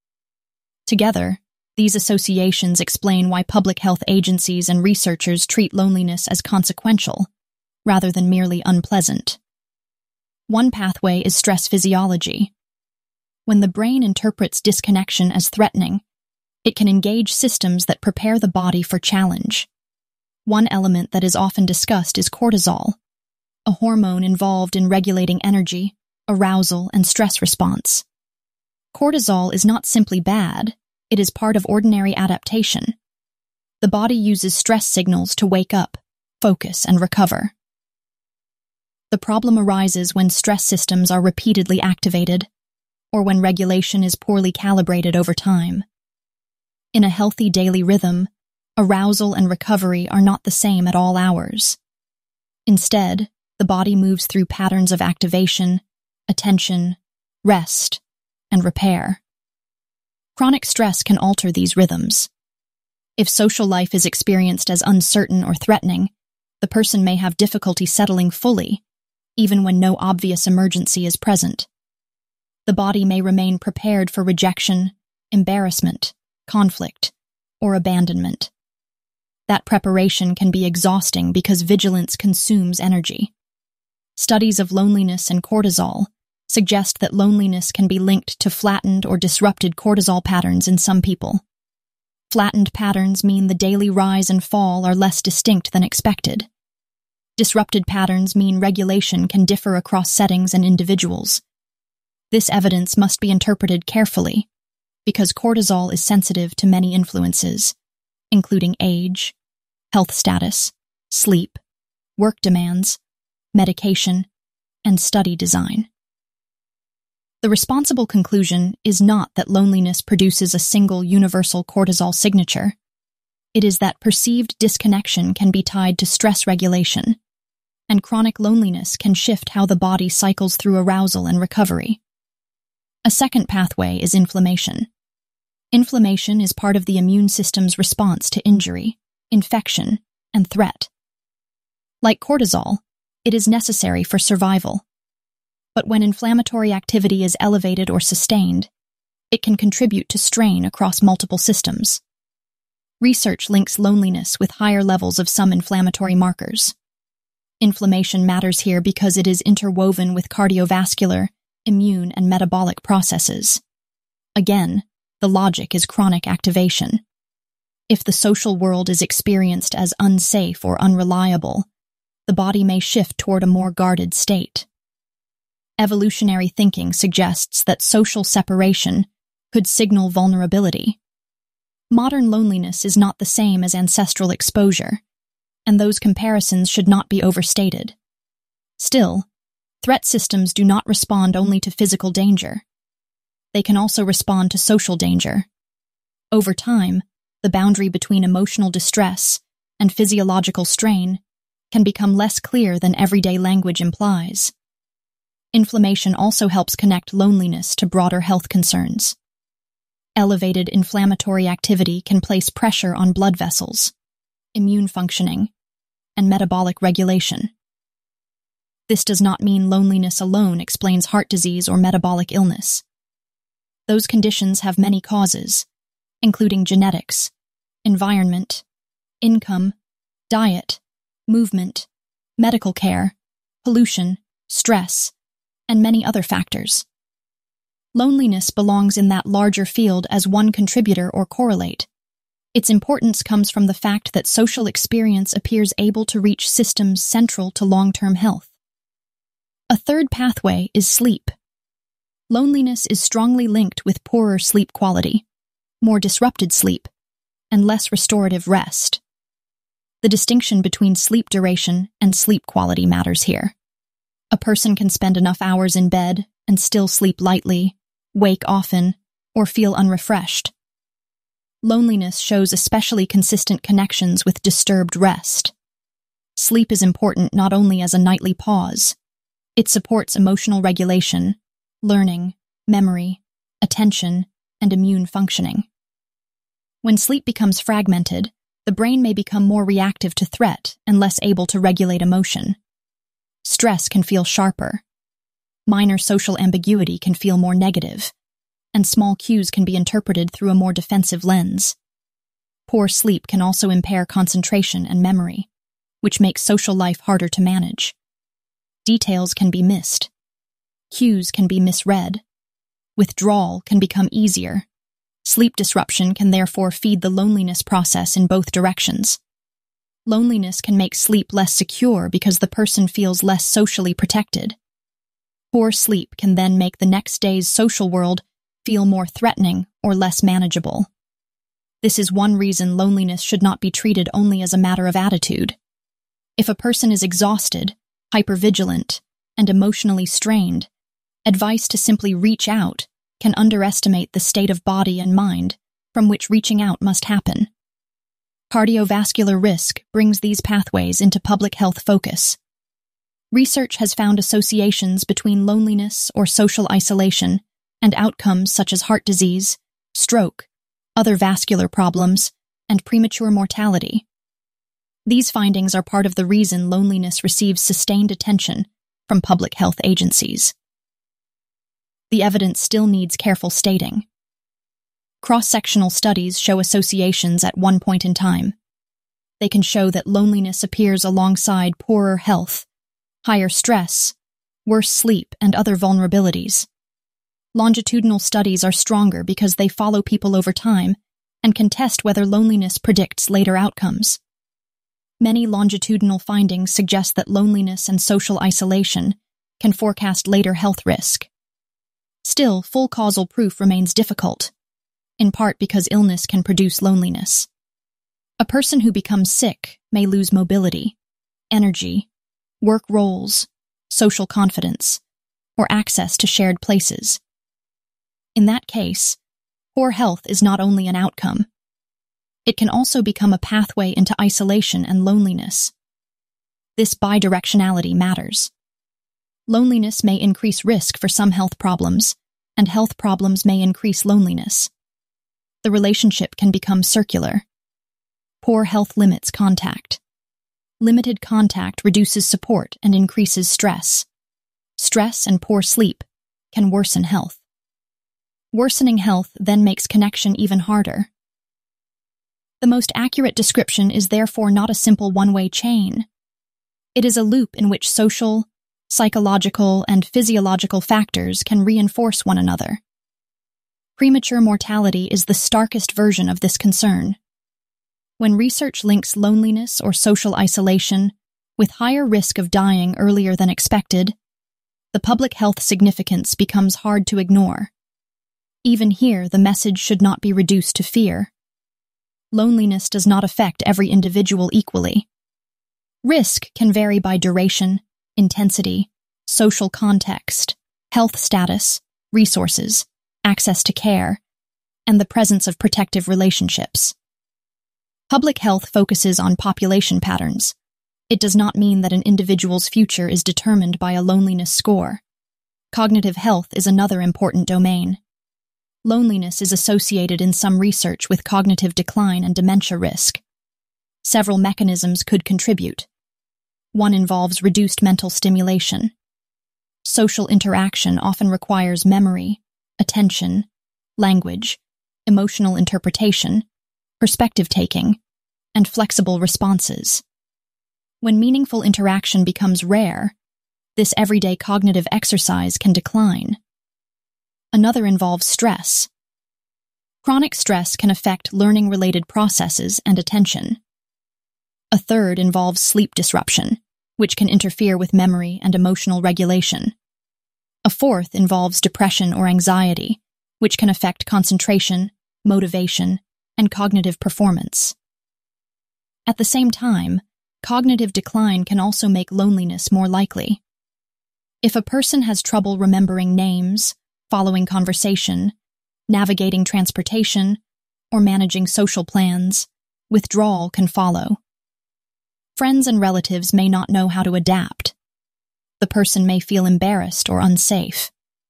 Together, these associations explain why public health agencies and researchers treat loneliness as consequential, rather than merely unpleasant. One pathway is stress physiology. When the brain interprets disconnection as threatening, it can engage systems that prepare the body for challenge. One element that is often discussed is cortisol, a hormone involved in regulating energy, arousal, and stress response. Cortisol is not simply bad, it is part of ordinary adaptation. The body uses stress signals to wake up, focus, and recover. The problem arises when stress systems are repeatedly activated, or when regulation is poorly calibrated over time. In a healthy daily rhythm, arousal and recovery are not the same at all hours. Instead, the body moves through patterns of activation, attention, rest, and repair. Chronic stress can alter these rhythms. If social life is experienced as uncertain or threatening, the person may have difficulty settling fully, even when no obvious emergency is present. The body may remain prepared for rejection, embarrassment, conflict, or abandonment. That preparation can be exhausting because vigilance consumes energy. Studies of loneliness and cortisol suggest that loneliness can be linked to flattened or disrupted cortisol patterns in some people. Flattened patterns mean the daily rise and fall are less distinct than expected. Disrupted patterns mean regulation can differ across settings and individuals. This evidence must be interpreted carefully, because cortisol is sensitive to many influences, including age, health status, sleep, work demands, medication, and study design. The responsible conclusion is not that loneliness produces a single universal cortisol signature. It is that perceived disconnection can be tied to stress regulation, and chronic loneliness can shift how the body cycles through arousal and recovery. A second pathway is inflammation. Inflammation is part of the immune system's response to injury, infection, and threat. Like cortisol, it is necessary for survival. But when inflammatory activity is elevated or sustained, it can contribute to strain across multiple systems. Research links loneliness with higher levels of some inflammatory markers. Inflammation matters here because it is interwoven with cardiovascular, immune, and metabolic processes. Again, the logic is chronic activation. If the social world is experienced as unsafe or unreliable, the body may shift toward a more guarded state. Evolutionary thinking suggests that social separation could signal vulnerability. Modern loneliness is not the same as ancestral exposure, and those comparisons should not be overstated. Still, threat systems do not respond only to physical danger. They can also respond to social danger. Over time, the boundary between emotional distress and physiological strain can become less clear than everyday language implies. Inflammation also helps connect loneliness to broader health concerns. Elevated inflammatory activity can place pressure on blood vessels, immune functioning, and metabolic regulation. This does not mean loneliness alone explains heart disease or metabolic illness. Those conditions have many causes, including genetics, environment, income, diet, movement, medical care, pollution, stress, and many other factors. Loneliness belongs in that larger field as one contributor or correlate. Its importance comes from the fact that social experience appears able to reach systems central to long-term health. A third pathway is sleep. Loneliness is strongly linked with poorer sleep quality, more disrupted sleep, and less restorative rest. The distinction between sleep duration and sleep quality matters here. A person can spend enough hours in bed and still sleep lightly, wake often, or feel unrefreshed. Loneliness shows especially consistent connections with disturbed rest. Sleep is important not only as a nightly pause. It supports emotional regulation, learning, memory, attention, and immune functioning. When sleep becomes fragmented, the brain may become more reactive to threat and less able to regulate emotion. Stress can feel sharper. Minor social ambiguity can feel more negative, and small cues can be interpreted through a more defensive lens. Poor sleep can also impair concentration and memory, which makes social life harder to manage. Details can be missed. Cues can be misread. Withdrawal can become easier. Sleep disruption can therefore feed the loneliness process in both directions. Loneliness can make sleep less secure because the person feels less socially protected. Poor sleep can then make the next day's social world feel more threatening or less manageable. This is one reason loneliness should not be treated only as a matter of attitude. If a person is exhausted, hypervigilant, and emotionally strained, advice to simply reach out can underestimate the state of body and mind from which reaching out must happen. Cardiovascular risk brings these pathways into public health focus. Research has found associations between loneliness or social isolation and outcomes such as heart disease, stroke, other vascular problems, and premature mortality. These findings are part of the reason loneliness receives sustained attention from public health agencies. The evidence still needs careful stating. Cross-sectional studies show associations at one point in time. They can show that loneliness appears alongside poorer health, higher stress, worse sleep, and other vulnerabilities. Longitudinal studies are stronger because they follow people over time and can test whether loneliness predicts later outcomes. Many longitudinal findings suggest that loneliness and social isolation can forecast later health risk. Still, full causal proof remains difficult. in part because illness can produce loneliness. A person who becomes sick may lose mobility, energy, work roles, social confidence, or access to shared places. In that case, poor health is not only an outcome, it can also become a pathway into isolation and loneliness. This bidirectionality matters. Loneliness may increase risk for some health problems, and health problems may increase loneliness. The relationship can become circular. Poor health limits contact. Limited contact reduces support and increases stress. Stress and poor sleep can worsen health. Worsening health then makes connection even harder. The most accurate description is therefore not a simple one-way chain. It is a loop in which social, psychological, and physiological factors can reinforce one another. Premature mortality is the starkest version of this concern. When research links loneliness or social isolation with higher risk of dying earlier than expected, the public health significance becomes hard to ignore. Even here, the message should not be reduced to fear. Loneliness does not affect every individual equally. Risk can vary by duration, intensity, social context, health status, resources, access to care, and the presence of protective relationships. Public health focuses on population patterns. It does not mean that an individual's future is determined by a loneliness score. Cognitive health is another important domain. Loneliness is associated in some research with cognitive decline and dementia risk. Several mechanisms could contribute. One involves reduced mental stimulation. Social interaction often requires memory, attention, language, emotional interpretation, perspective-taking, and flexible responses. When meaningful interaction becomes rare, this everyday cognitive exercise can decline. Another involves stress. Chronic stress can affect learning-related processes and attention. A third involves sleep disruption, which can interfere with memory and emotional regulation. A fourth involves depression or anxiety, which can affect concentration, motivation, and cognitive performance. At the same time, cognitive decline can also make loneliness more likely. If a person has trouble remembering names, following conversation, navigating transportation, or managing social plans, withdrawal can follow. Friends and relatives may not know how to adapt. The person may feel embarrassed or unsafe.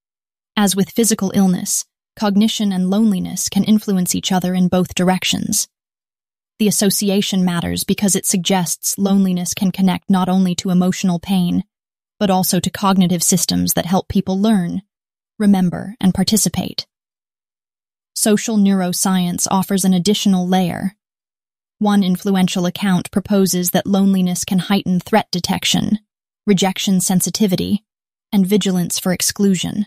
As with physical illness, cognition and loneliness can influence each other in both directions. The association matters because it suggests loneliness can connect not only to emotional pain, but also to cognitive systems that help people learn, remember, and participate. Social neuroscience offers an additional layer. One influential account proposes that loneliness can heighten threat detection, rejection sensitivity, and vigilance for exclusion.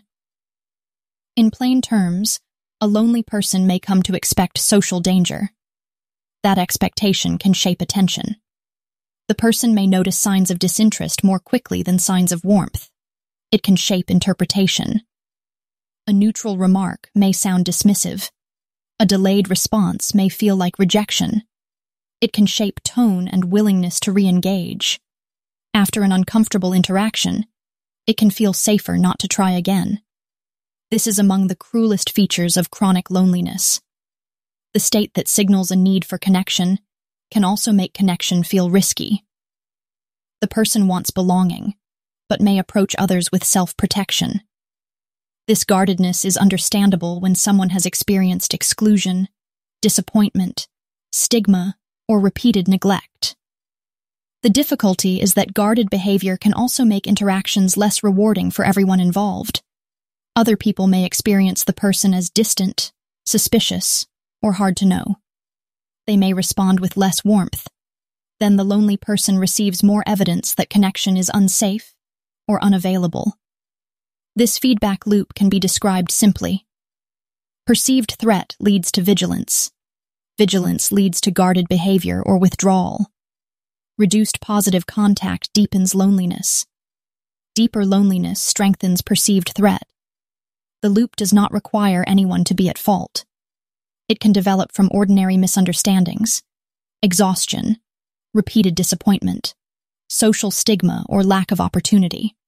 In plain terms, a lonely person may come to expect social danger. That expectation can shape attention. The person may notice signs of disinterest more quickly than signs of warmth. It can shape interpretation. A neutral remark may sound dismissive. A delayed response may feel like rejection. It can shape tone and willingness to re-engage. After an uncomfortable interaction, it can feel safer not to try again. This is among the cruelest features of chronic loneliness. The state that signals a need for connection can also make connection feel risky. The person wants belonging, but may approach others with self-protection. This guardedness is understandable when someone has experienced exclusion, disappointment, stigma, or repeated neglect. The difficulty is that guarded behavior can also make interactions less rewarding for everyone involved. Other people may experience the person as distant, suspicious, or hard to know. They may respond with less warmth. Then the lonely person receives more evidence that connection is unsafe or unavailable. This feedback loop can be described simply. Perceived threat leads to vigilance. Vigilance leads to guarded behavior or withdrawal. Reduced positive contact deepens loneliness. Deeper loneliness strengthens perceived threat. The loop does not require anyone to be at fault. It can develop from ordinary misunderstandings, exhaustion, repeated disappointment, social stigma, or lack of opportunity.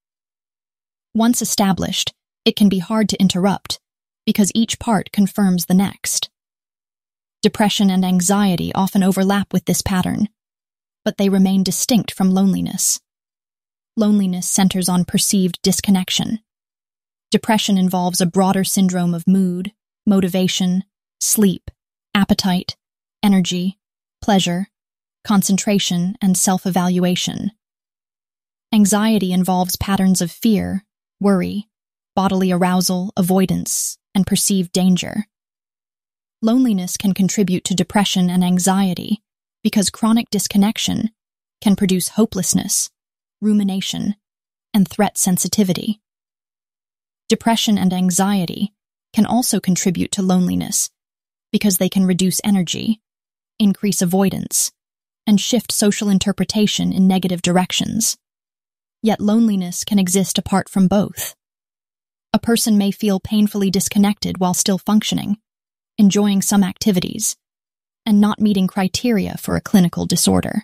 Once established, it can be hard to interrupt because each part confirms the next. Depression and anxiety often overlap with this pattern, but they remain distinct from loneliness. Loneliness centers on perceived disconnection. Depression involves a broader syndrome of mood, motivation, sleep, appetite, energy, pleasure, concentration, and self-evaluation. Anxiety involves patterns of fear, worry, bodily arousal, avoidance, and perceived danger. Loneliness can contribute to depression and anxiety because chronic disconnection can produce hopelessness, rumination, and threat sensitivity. Depression and anxiety can also contribute to loneliness because they can reduce energy, increase avoidance, and shift social interpretation in negative directions. Yet loneliness can exist apart from both. A person may feel painfully disconnected while still functioning, enjoying some activities, and not meeting criteria for a clinical disorder.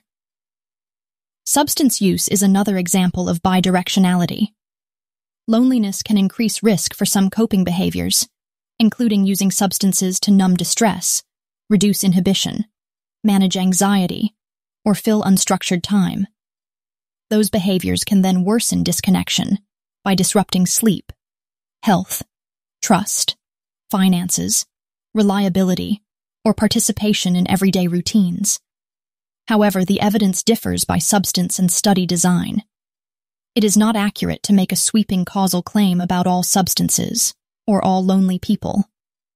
Substance use is another example of bidirectionality. Loneliness can increase risk for some coping behaviors, including using substances to numb distress, reduce inhibition, manage anxiety, or fill unstructured time. Those behaviors can then worsen disconnection by disrupting sleep, health, trust, finances, reliability, or participation in everyday routines. However, the evidence differs by substance and study design. It is not accurate to make a sweeping causal claim about all substances or all lonely people.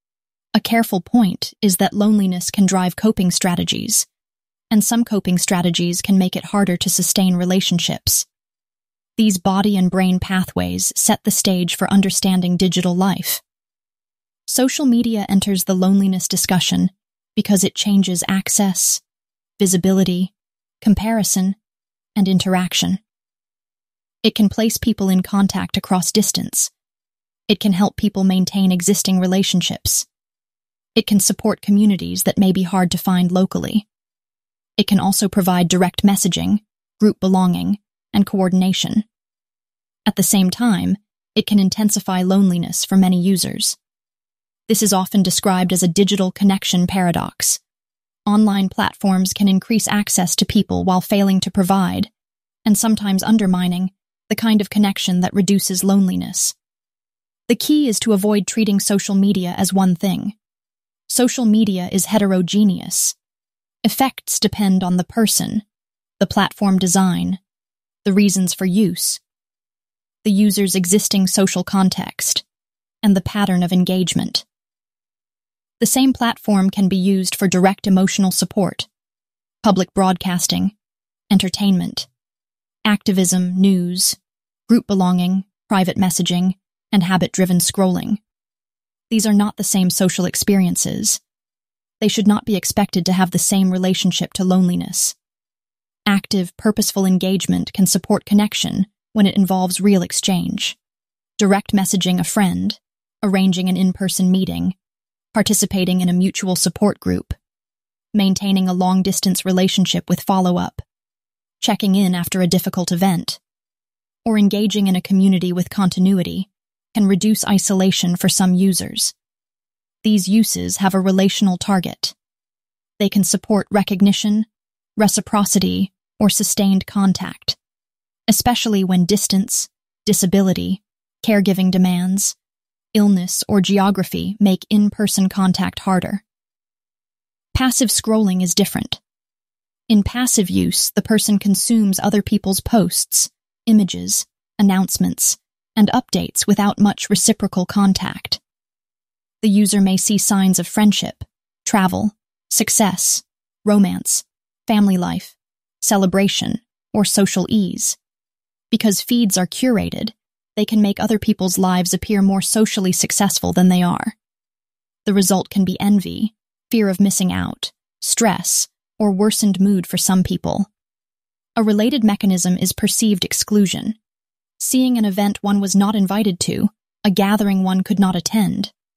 A careful point is that loneliness can drive coping strategies, and some coping strategies can make it harder to sustain relationships. These body and brain pathways set the stage for understanding digital life. Social media enters the loneliness discussion because it changes access, visibility, comparison, and interaction. It can place people in contact across distance. It can help people maintain existing relationships. It can support communities that may be hard to find locally. It can also provide direct messaging, group belonging, and coordination. At the same time, it can intensify loneliness for many users. This is often described as a digital connection paradox. Online platforms can increase access to people while failing to provide, and sometimes undermining, the kind of connection that reduces loneliness. The key is to avoid treating social media as one thing. Social media is heterogeneous. Effects depend on the person, the platform design, the reasons for use, the user's existing social context, and the pattern of engagement. The same platform can be used for direct emotional support, public broadcasting, entertainment, activism, news, group belonging, private messaging, and habit-driven scrolling. These are not the same social experiences. They should not be expected to have the same relationship to loneliness. Active, purposeful engagement can support connection when it involves real exchange. Direct messaging a friend, arranging an in-person meeting, participating in a mutual support group, maintaining a long-distance relationship with follow-up, checking in after a difficult event, or engaging in a community with continuity can reduce isolation for some users. These uses have a relational target. They can support recognition, reciprocity, or sustained contact, especially when distance, disability, caregiving demands, illness, or geography make in-person contact harder. Passive scrolling is different. In passive use, the person consumes other people's posts, images, announcements, and updates without much reciprocal contact. The user may see signs of friendship, travel, success, romance, family life, celebration, or social ease. Because feeds are curated, they can make other people's lives appear more socially successful than they are. The result can be envy, fear of missing out, stress, or worsened mood for some people. A related mechanism is perceived exclusion. Seeing an event one was not invited to, a gathering one could not attend.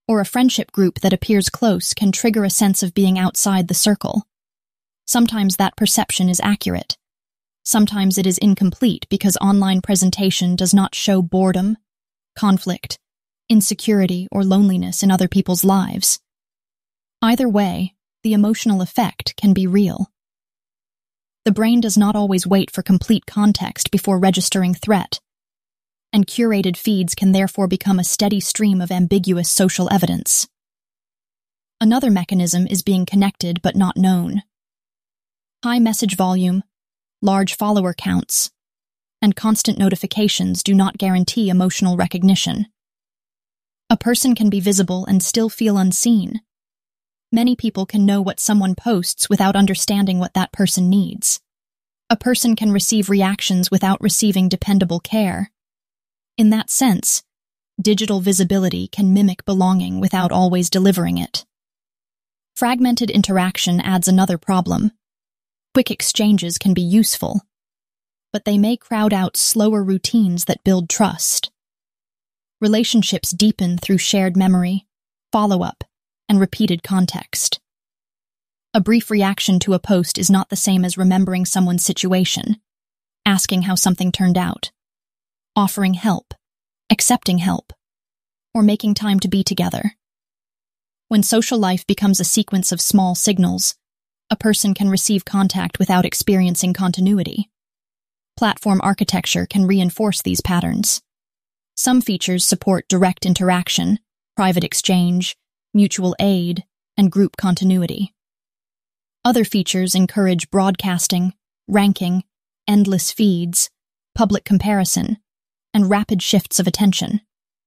or a friendship group that appears close can trigger a sense of being outside the circle. Sometimes that perception is accurate. Sometimes it is incomplete because online presentation does not show boredom, conflict, insecurity, or loneliness in other people's lives. Either way, the emotional effect can be real. The brain does not always wait for complete context before registering threat, and curated feeds can therefore become a steady stream of ambiguous social evidence. Another mechanism is being connected but not known. High message volume, large follower counts, and constant notifications do not guarantee emotional recognition. A person can be visible and still feel unseen. Many people can know what someone posts without understanding what that person needs. A person can receive reactions without receiving dependable care. In that sense, digital visibility can mimic belonging without always delivering it. Fragmented interaction adds another problem. Quick exchanges can be useful, but they may crowd out slower routines that build trust. Relationships deepen through shared memory, follow-up, and repeated context. A brief reaction to a post is not the same as remembering someone's situation, asking how something turned out, offering help, accepting help, or making time to be together. When social life becomes a sequence of small signals, a person can receive contact without experiencing continuity. Platform architecture can reinforce these patterns. Some features support direct interaction, private exchange, mutual aid, and group continuity. Other features encourage broadcasting, ranking, endless feeds, public comparison, and rapid shifts of attention.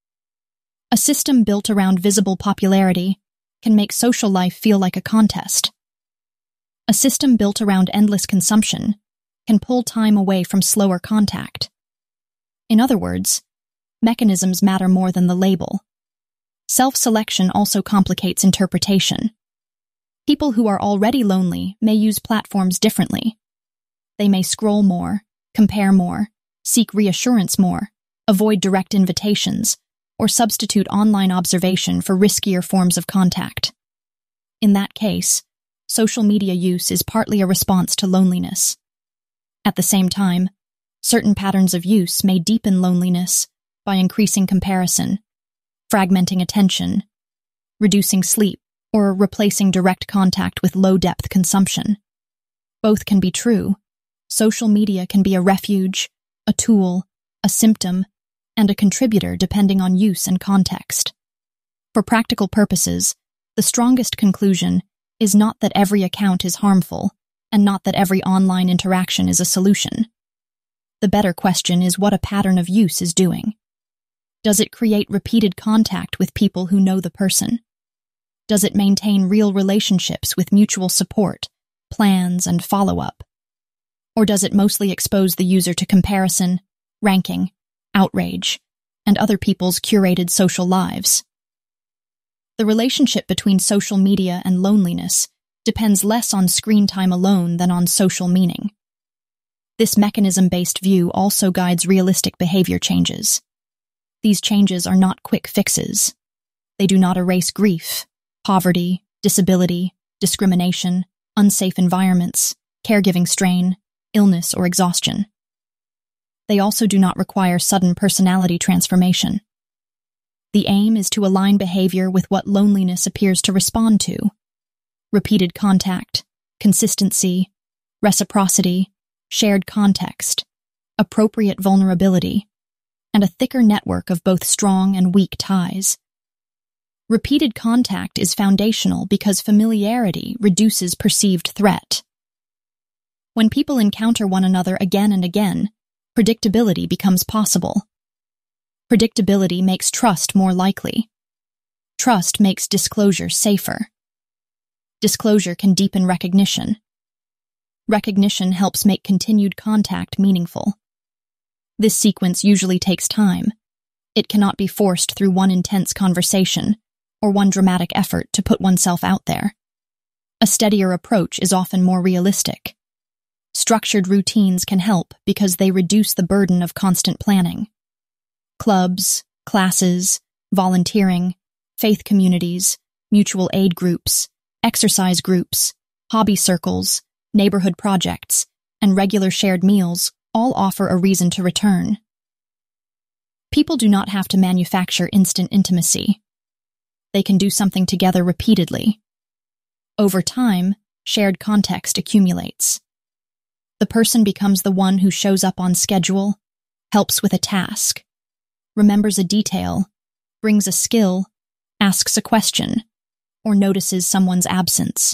A system built around visible popularity can make social life feel like a contest. A system built around endless consumption can pull time away from slower contact. In other words, mechanisms matter more than the label. Self-selection also complicates interpretation. People who are already lonely may use platforms differently. They may scroll more, compare more, seek reassurance more, avoid direct invitations, or substitute online observation for riskier forms of contact. In that case, social media use is partly a response to loneliness. At the same time, certain patterns of use may deepen loneliness by increasing comparison, fragmenting attention, reducing sleep, or replacing direct contact with low-depth consumption. Both can be true. Social media can be a refuge, a tool, a symptom, and a contributor depending on use and context. For practical purposes, the strongest conclusion is not that every account is harmful, and not that every online interaction is a solution. The better question is what a pattern of use is doing. Does it create repeated contact with people who know the person? Does it maintain real relationships with mutual support, plans, and follow-up? Or does it mostly expose the user to comparison, ranking, outrage, and other people's curated social lives? The relationship between social media and loneliness depends less on screen time alone than on social meaning. This mechanism-based view also guides realistic behavior changes. These changes are not quick fixes. They do not erase grief, poverty, disability, discrimination, unsafe environments, caregiving strain, illness, or exhaustion. They also do not require sudden personality transformation. The aim is to align behavior with what loneliness appears to respond to: repeated contact, consistency, reciprocity, shared context, appropriate vulnerability, and a thicker network of both strong and weak ties. Repeated contact is foundational because familiarity reduces perceived threat. When people encounter one another again and again, predictability becomes possible. Predictability makes trust more likely. Trust makes disclosure safer. Disclosure can deepen recognition. Recognition helps make continued contact meaningful. This sequence usually takes time. It cannot be forced through one intense conversation or one dramatic effort to put oneself out there. A steadier approach is often more realistic. Structured routines can help because they reduce the burden of constant planning. Clubs, classes, volunteering, faith communities, mutual aid groups, exercise groups, hobby circles, neighborhood projects, and regular shared meals all offer a reason to return. People do not have to manufacture instant intimacy. They can do something together repeatedly. Over time, shared context accumulates. The person becomes the one who shows up on schedule, helps with a task, remembers a detail, brings a skill, asks a question, or notices someone's absence.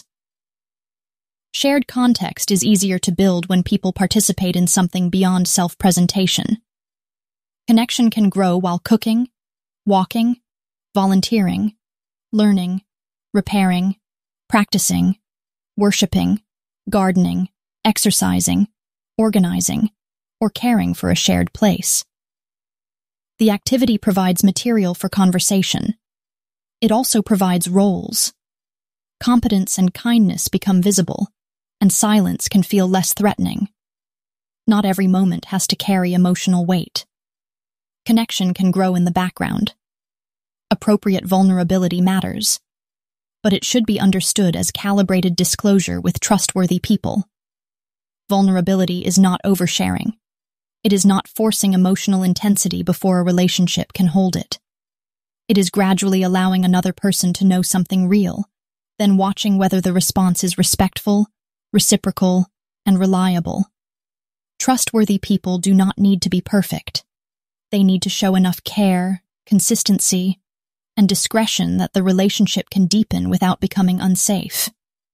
Shared context is easier to build when people participate in something beyond self-presentation. Connection can grow while cooking, walking, volunteering, learning, repairing, practicing, worshiping, gardening, exercising, organizing, or caring for a shared place. The activity provides material for conversation. It also provides roles. Competence and kindness become visible, and silence can feel less threatening. Not every moment has to carry emotional weight. Connection can grow in the background. Appropriate vulnerability matters, but it should be understood as calibrated disclosure with trustworthy people. Vulnerability is not oversharing. It is not forcing emotional intensity before a relationship can hold it. It is gradually allowing another person to know something real, then watching whether the response is respectful, reciprocal, and reliable. Trustworthy people do not need to be perfect. They need to show enough care, consistency, and discretion that the relationship can deepen without becoming unsafe.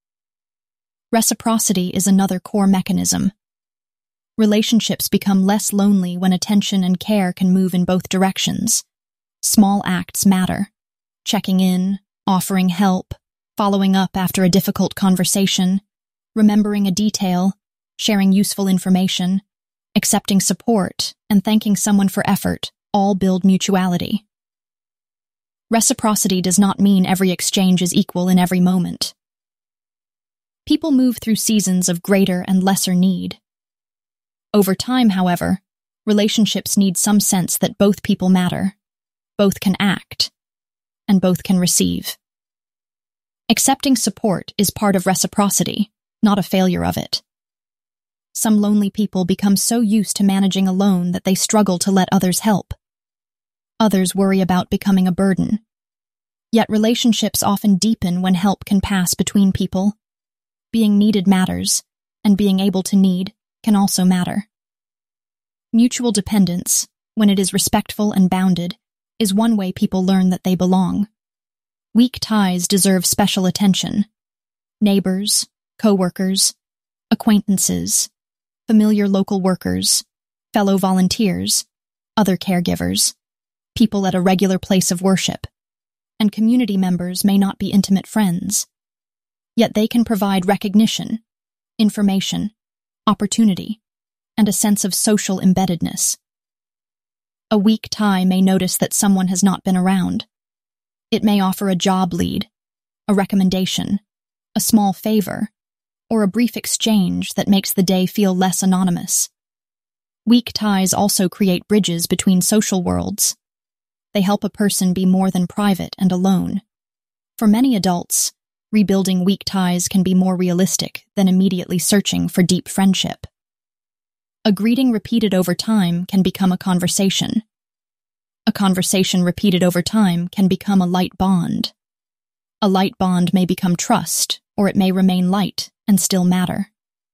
Reciprocity is another core mechanism. Relationships become less lonely when attention and care can move in both directions. Small acts matter. Checking in, offering help, following up after a difficult conversation, remembering a detail, sharing useful information, accepting support, and thanking someone for effort all build mutuality. Reciprocity does not mean every exchange is equal in every moment. People move through seasons of greater and lesser need. Over time, however, relationships need some sense that both people matter, both can act, and both can receive. Accepting support is part of reciprocity, not a failure of it. Some lonely people become so used to managing alone that they struggle to let others help. Others worry about becoming a burden. Yet relationships often deepen when help can pass between people. Being needed matters, and being able to need can also matter. Mutual dependence, when it is respectful and bounded, is one way people learn that they belong. Weak ties deserve special attention. Neighbors, co-workers, acquaintances, familiar local workers, fellow volunteers, other caregivers, people at a regular place of worship, and community members may not be intimate friends. Yet they can provide recognition, information, opportunity, and a sense of social embeddedness. A weak tie may notice that someone has not been around. It may offer a job lead, a recommendation, a small favor, or a brief exchange that makes the day feel less anonymous. Weak ties also create bridges between social worlds. They help a person be more than private and alone. For many adults, rebuilding weak ties can be more realistic than immediately searching for deep friendship. A greeting repeated over time can become a conversation. A conversation repeated over time can become a light bond. A light bond may become trust, or it may remain light and still matter.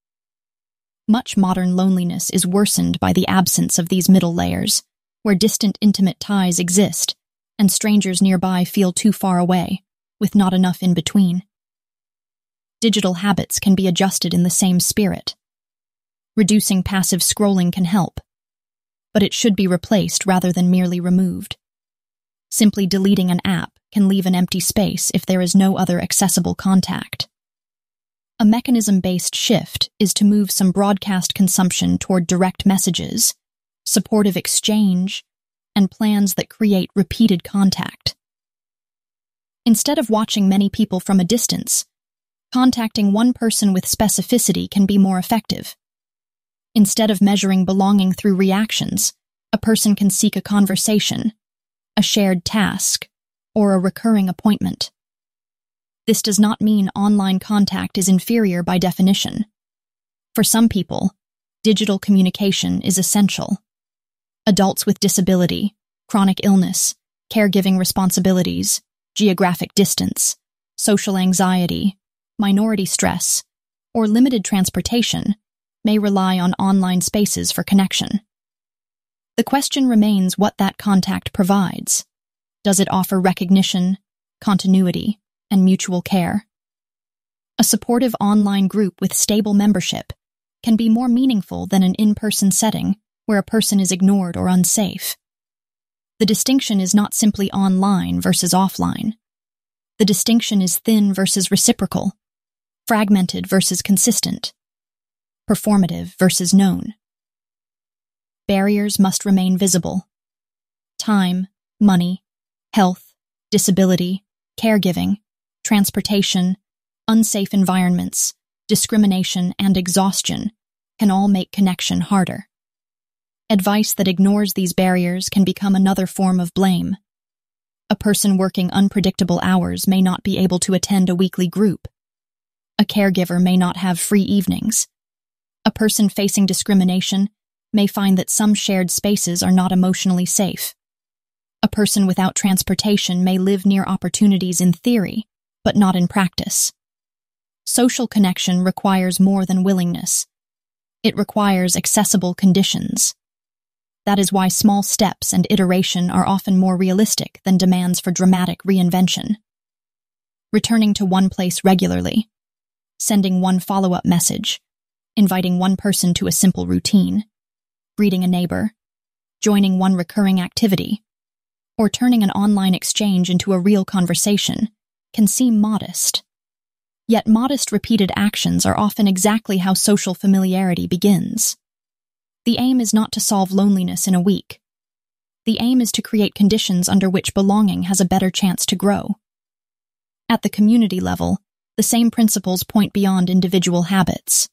Much modern loneliness is worsened by the absence of these middle layers, where distant intimate ties exist, and strangers nearby feel too far away, with not enough in between. Digital habits can be adjusted in the same spirit. Reducing passive scrolling can help, but it should be replaced rather than merely removed. Simply deleting an app can leave an empty space if there is no other accessible contact. A mechanism-based shift is to move some broadcast consumption toward direct messages, supportive exchange, and plans that create repeated contact. Instead of watching many people from a distance, contacting one person with specificity can be more effective. Instead of measuring belonging through reactions, a person can seek a conversation, a shared task, or a recurring appointment. This does not mean online contact is inferior by definition. For some people, digital communication is essential. Adults with disability, chronic illness, caregiving responsibilities, geographic distance, social anxiety, minority stress, or limited transportation may rely on online spaces for connection. The question remains what that contact provides. Does it offer recognition, continuity, and mutual care? A supportive online group with stable membership can be more meaningful than an in-person setting where a person is ignored or unsafe. The distinction is not simply online versus offline. The distinction is thin versus reciprocal, fragmented versus consistent, performative versus known. Barriers must remain visible. Time, money, health, disability, caregiving, transportation, unsafe environments, discrimination, and exhaustion can all make connection harder. Advice that ignores these barriers can become another form of blame. A person working unpredictable hours may not be able to attend a weekly group. A caregiver may not have free evenings. A person facing discrimination may find that some shared spaces are not emotionally safe. A person without transportation may live near opportunities in theory, but not in practice. Social connection requires more than willingness. It requires accessible conditions. That is why small steps and iteration are often more realistic than demands for dramatic reinvention. Returning to one place regularly, sending one follow-up message, inviting one person to a simple routine, greeting a neighbor, joining one recurring activity, or turning an online exchange into a real conversation can seem modest. Yet modest repeated actions are often exactly how social familiarity begins. The aim is not to solve loneliness in a week. The aim is to create conditions under which belonging has a better chance to grow. At the community level, the same principles point beyond individual habits.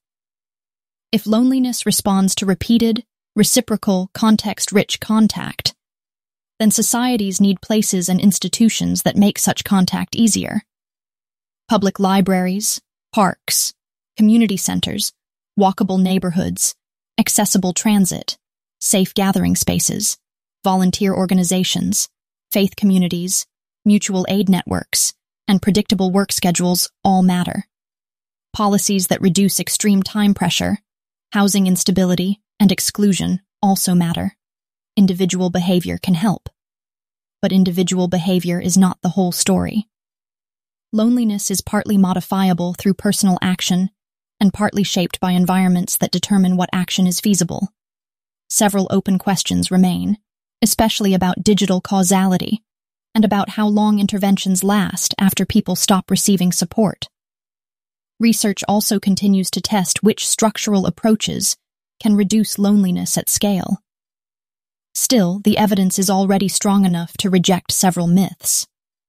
If loneliness responds to repeated, reciprocal, context-rich contact, then societies need places and institutions that make such contact easier. Public libraries, parks, community centers, walkable neighborhoods, accessible transit, safe gathering spaces, volunteer organizations, faith communities, mutual aid networks, and predictable work schedules all matter. Policies that reduce extreme time pressure, housing instability, and exclusion also matter. Individual behavior can help. But individual behavior is not the whole story. Loneliness is partly modifiable through personal action and partly shaped by environments that determine what action is feasible. Several open questions remain, especially about digital causality and about how long interventions last after people stop receiving support. Research also continues to test which structural approaches can reduce loneliness at scale. Still, the evidence is already strong enough to reject several myths.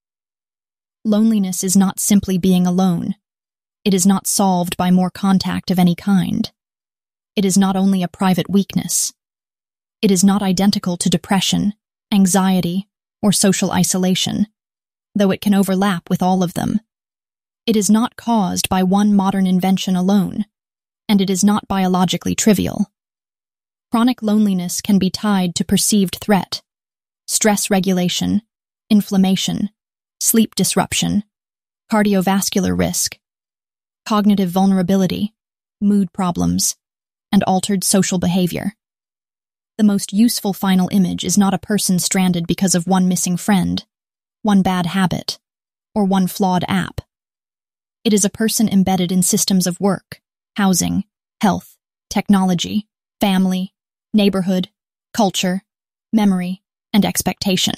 Loneliness is not simply being alone. It is not solved by more contact of any kind. It is not only a private weakness. It is not identical to depression, anxiety, or social isolation, though it can overlap with all of them. It is not caused by one modern invention alone, and it is not biologically trivial. Chronic loneliness can be tied to perceived threat, stress regulation, inflammation, sleep disruption, cardiovascular risk, cognitive vulnerability, mood problems, and altered social behavior. The most useful final image is not a person stranded because of one missing friend, one bad habit, or one flawed app. It is a person embedded in systems of work, housing, health, technology, family, neighborhood, culture, memory, and expectation.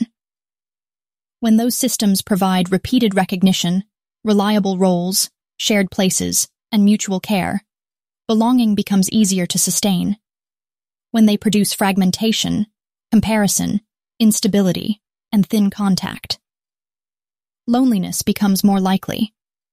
When those systems provide repeated recognition, reliable roles, shared places, and mutual care, belonging becomes easier to sustain. When they produce fragmentation, comparison, instability, and thin contact, loneliness becomes more likely.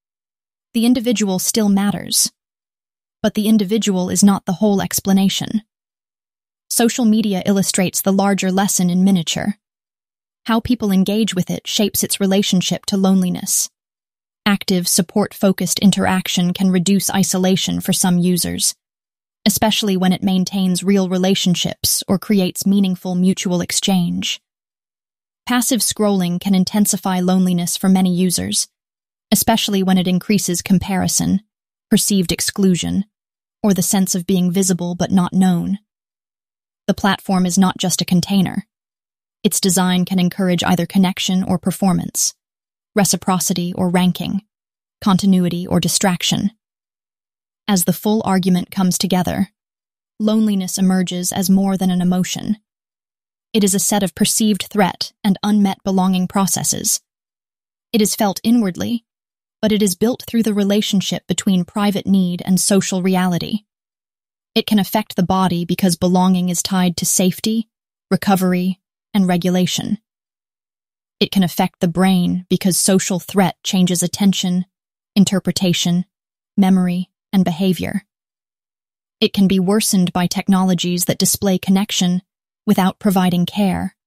The individual still matters, but the individual is not the whole explanation. Social media illustrates the larger lesson in miniature. How people engage with it shapes its relationship to loneliness. Active, support-focused interaction can reduce isolation for some users, especially when it maintains real relationships or creates meaningful mutual exchange. Passive scrolling can intensify loneliness for many users, especially when it increases comparison, perceived exclusion, or the sense of being visible but not known. The platform is not just a container. Its design can encourage either connection or performance, reciprocity or ranking, continuity or distraction. As the full argument comes together, loneliness emerges as more than an emotion. It is a set of perceived threat and unmet belonging processes. It is felt inwardly, but it is built through the relationship between private need and social reality. It can affect the body because belonging is tied to safety, recovery, and regulation. It can affect the brain because social threat changes attention, interpretation, memory, and behavior. It can be worsened by technologies that display connection without providing care.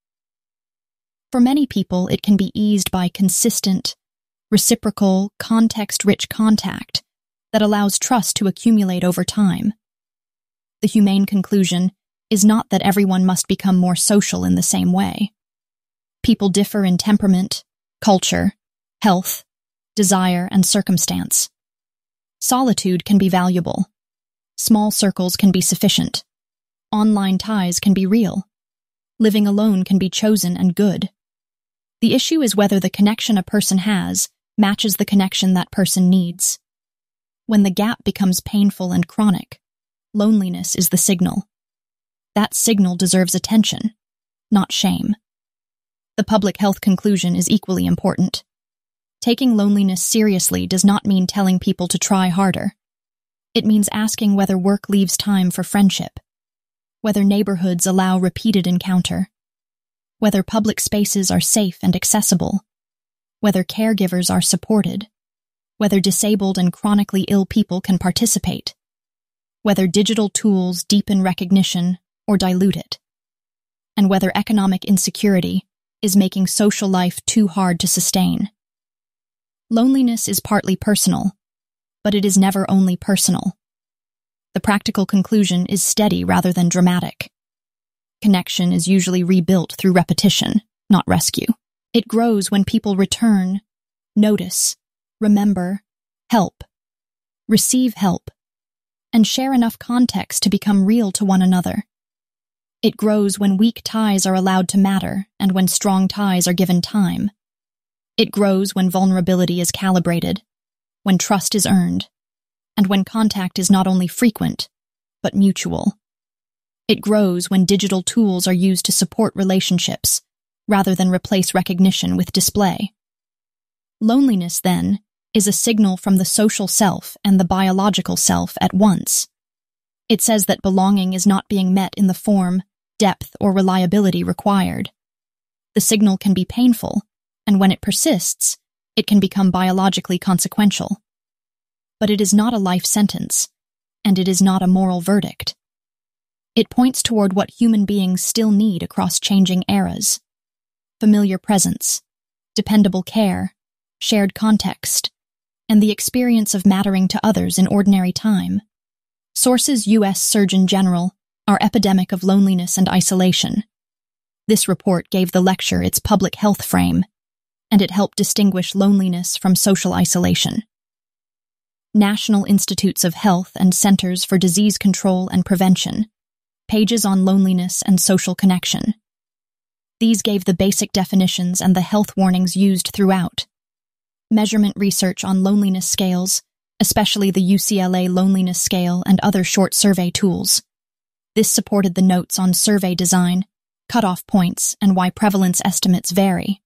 For many people, it can be eased by consistent, reciprocal, context-rich contact that allows trust to accumulate over time. The humane conclusion is not that everyone must become more social in the same way. People differ in temperament, culture, health, desire, and circumstance. Solitude can be valuable. Small circles can be sufficient. Online ties can be real. Living alone can be chosen and good. The issue is whether the connection a person has matches the connection that person needs. When the gap becomes painful and chronic, loneliness is the signal. That signal deserves attention, not shame. The public health conclusion is equally important. Taking loneliness seriously does not mean telling people to try harder. It means asking whether work leaves time for friendship, whether neighborhoods allow repeated encounter, whether public spaces are safe and accessible, whether caregivers are supported, whether disabled and chronically ill people can participate, whether digital tools deepen recognition or dilute it, and whether economic insecurity is making social life too hard to sustain. Loneliness is partly personal, but it is never only personal. The practical conclusion is steady rather than dramatic. Connection is usually rebuilt through repetition, not rescue. It grows when people return, notice, remember, help, receive help, and share enough context to become real to one another. It grows when weak ties are allowed to matter and when strong ties are given time. It grows when vulnerability is calibrated, when trust is earned, and when contact is not only frequent, but mutual. It grows when digital tools are used to support relationships, rather than replace recognition with display. Loneliness, then, is a signal from the social self and the biological self at once. It says that belonging is not being met in the form, depth, or reliability required. The signal can be painful, and when it persists, it can become biologically consequential. But it is not a life sentence, and it is not a moral verdict. It points toward what human beings still need across changing eras: familiar presence, dependable care, shared context, and the experience of mattering to others in ordinary time. Sources: U S Surgeon General, Our Epidemic of Loneliness and Isolation. This report gave the lecture its public health frame, and it helped distinguish loneliness from social isolation. National Institutes of Health and Centers for Disease Control and Prevention. Pages on loneliness and social connection. These gave the basic definitions and the health warnings used throughout. Measurement research on loneliness scales, especially the U C L A Loneliness Scale and other short survey tools. This supported the notes on survey design, cutoff points, and why prevalence estimates vary.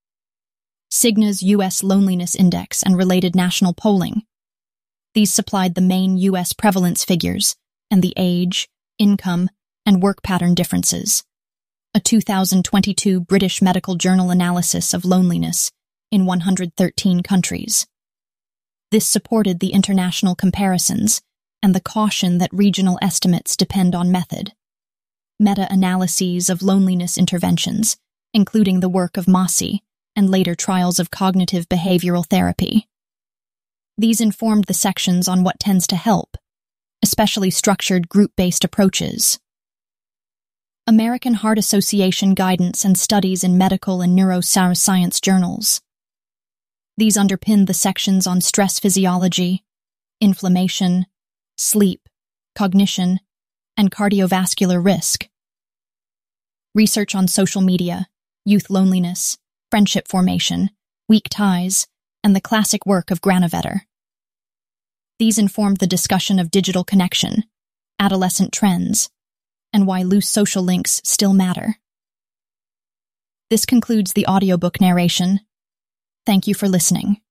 Cigna's U S Loneliness Index and related national polling. These supplied the main U S prevalence figures and the age, income, and work pattern differences. A two thousand twenty-two British Medical Journal analysis of loneliness in one hundred thirteen countries. This supported the international comparisons and the caution that regional estimates depend on method. Meta-analyses of loneliness interventions including the work of Masi and later trials of cognitive behavioral therapy. These informed the sections on what tends to help, especially structured group-based approaches. American Heart Association guidance and studies in medical and neuroscience journals. These underpinned the sections on stress physiology, inflammation, sleep, cognition, and cardiovascular risk. Research on social media, youth loneliness, friendship formation, weak ties, and the classic work of Granovetter. These informed the discussion of digital connection, adolescent trends, and why loose social links still matter. This concludes the audiobook narration. Thank you for listening.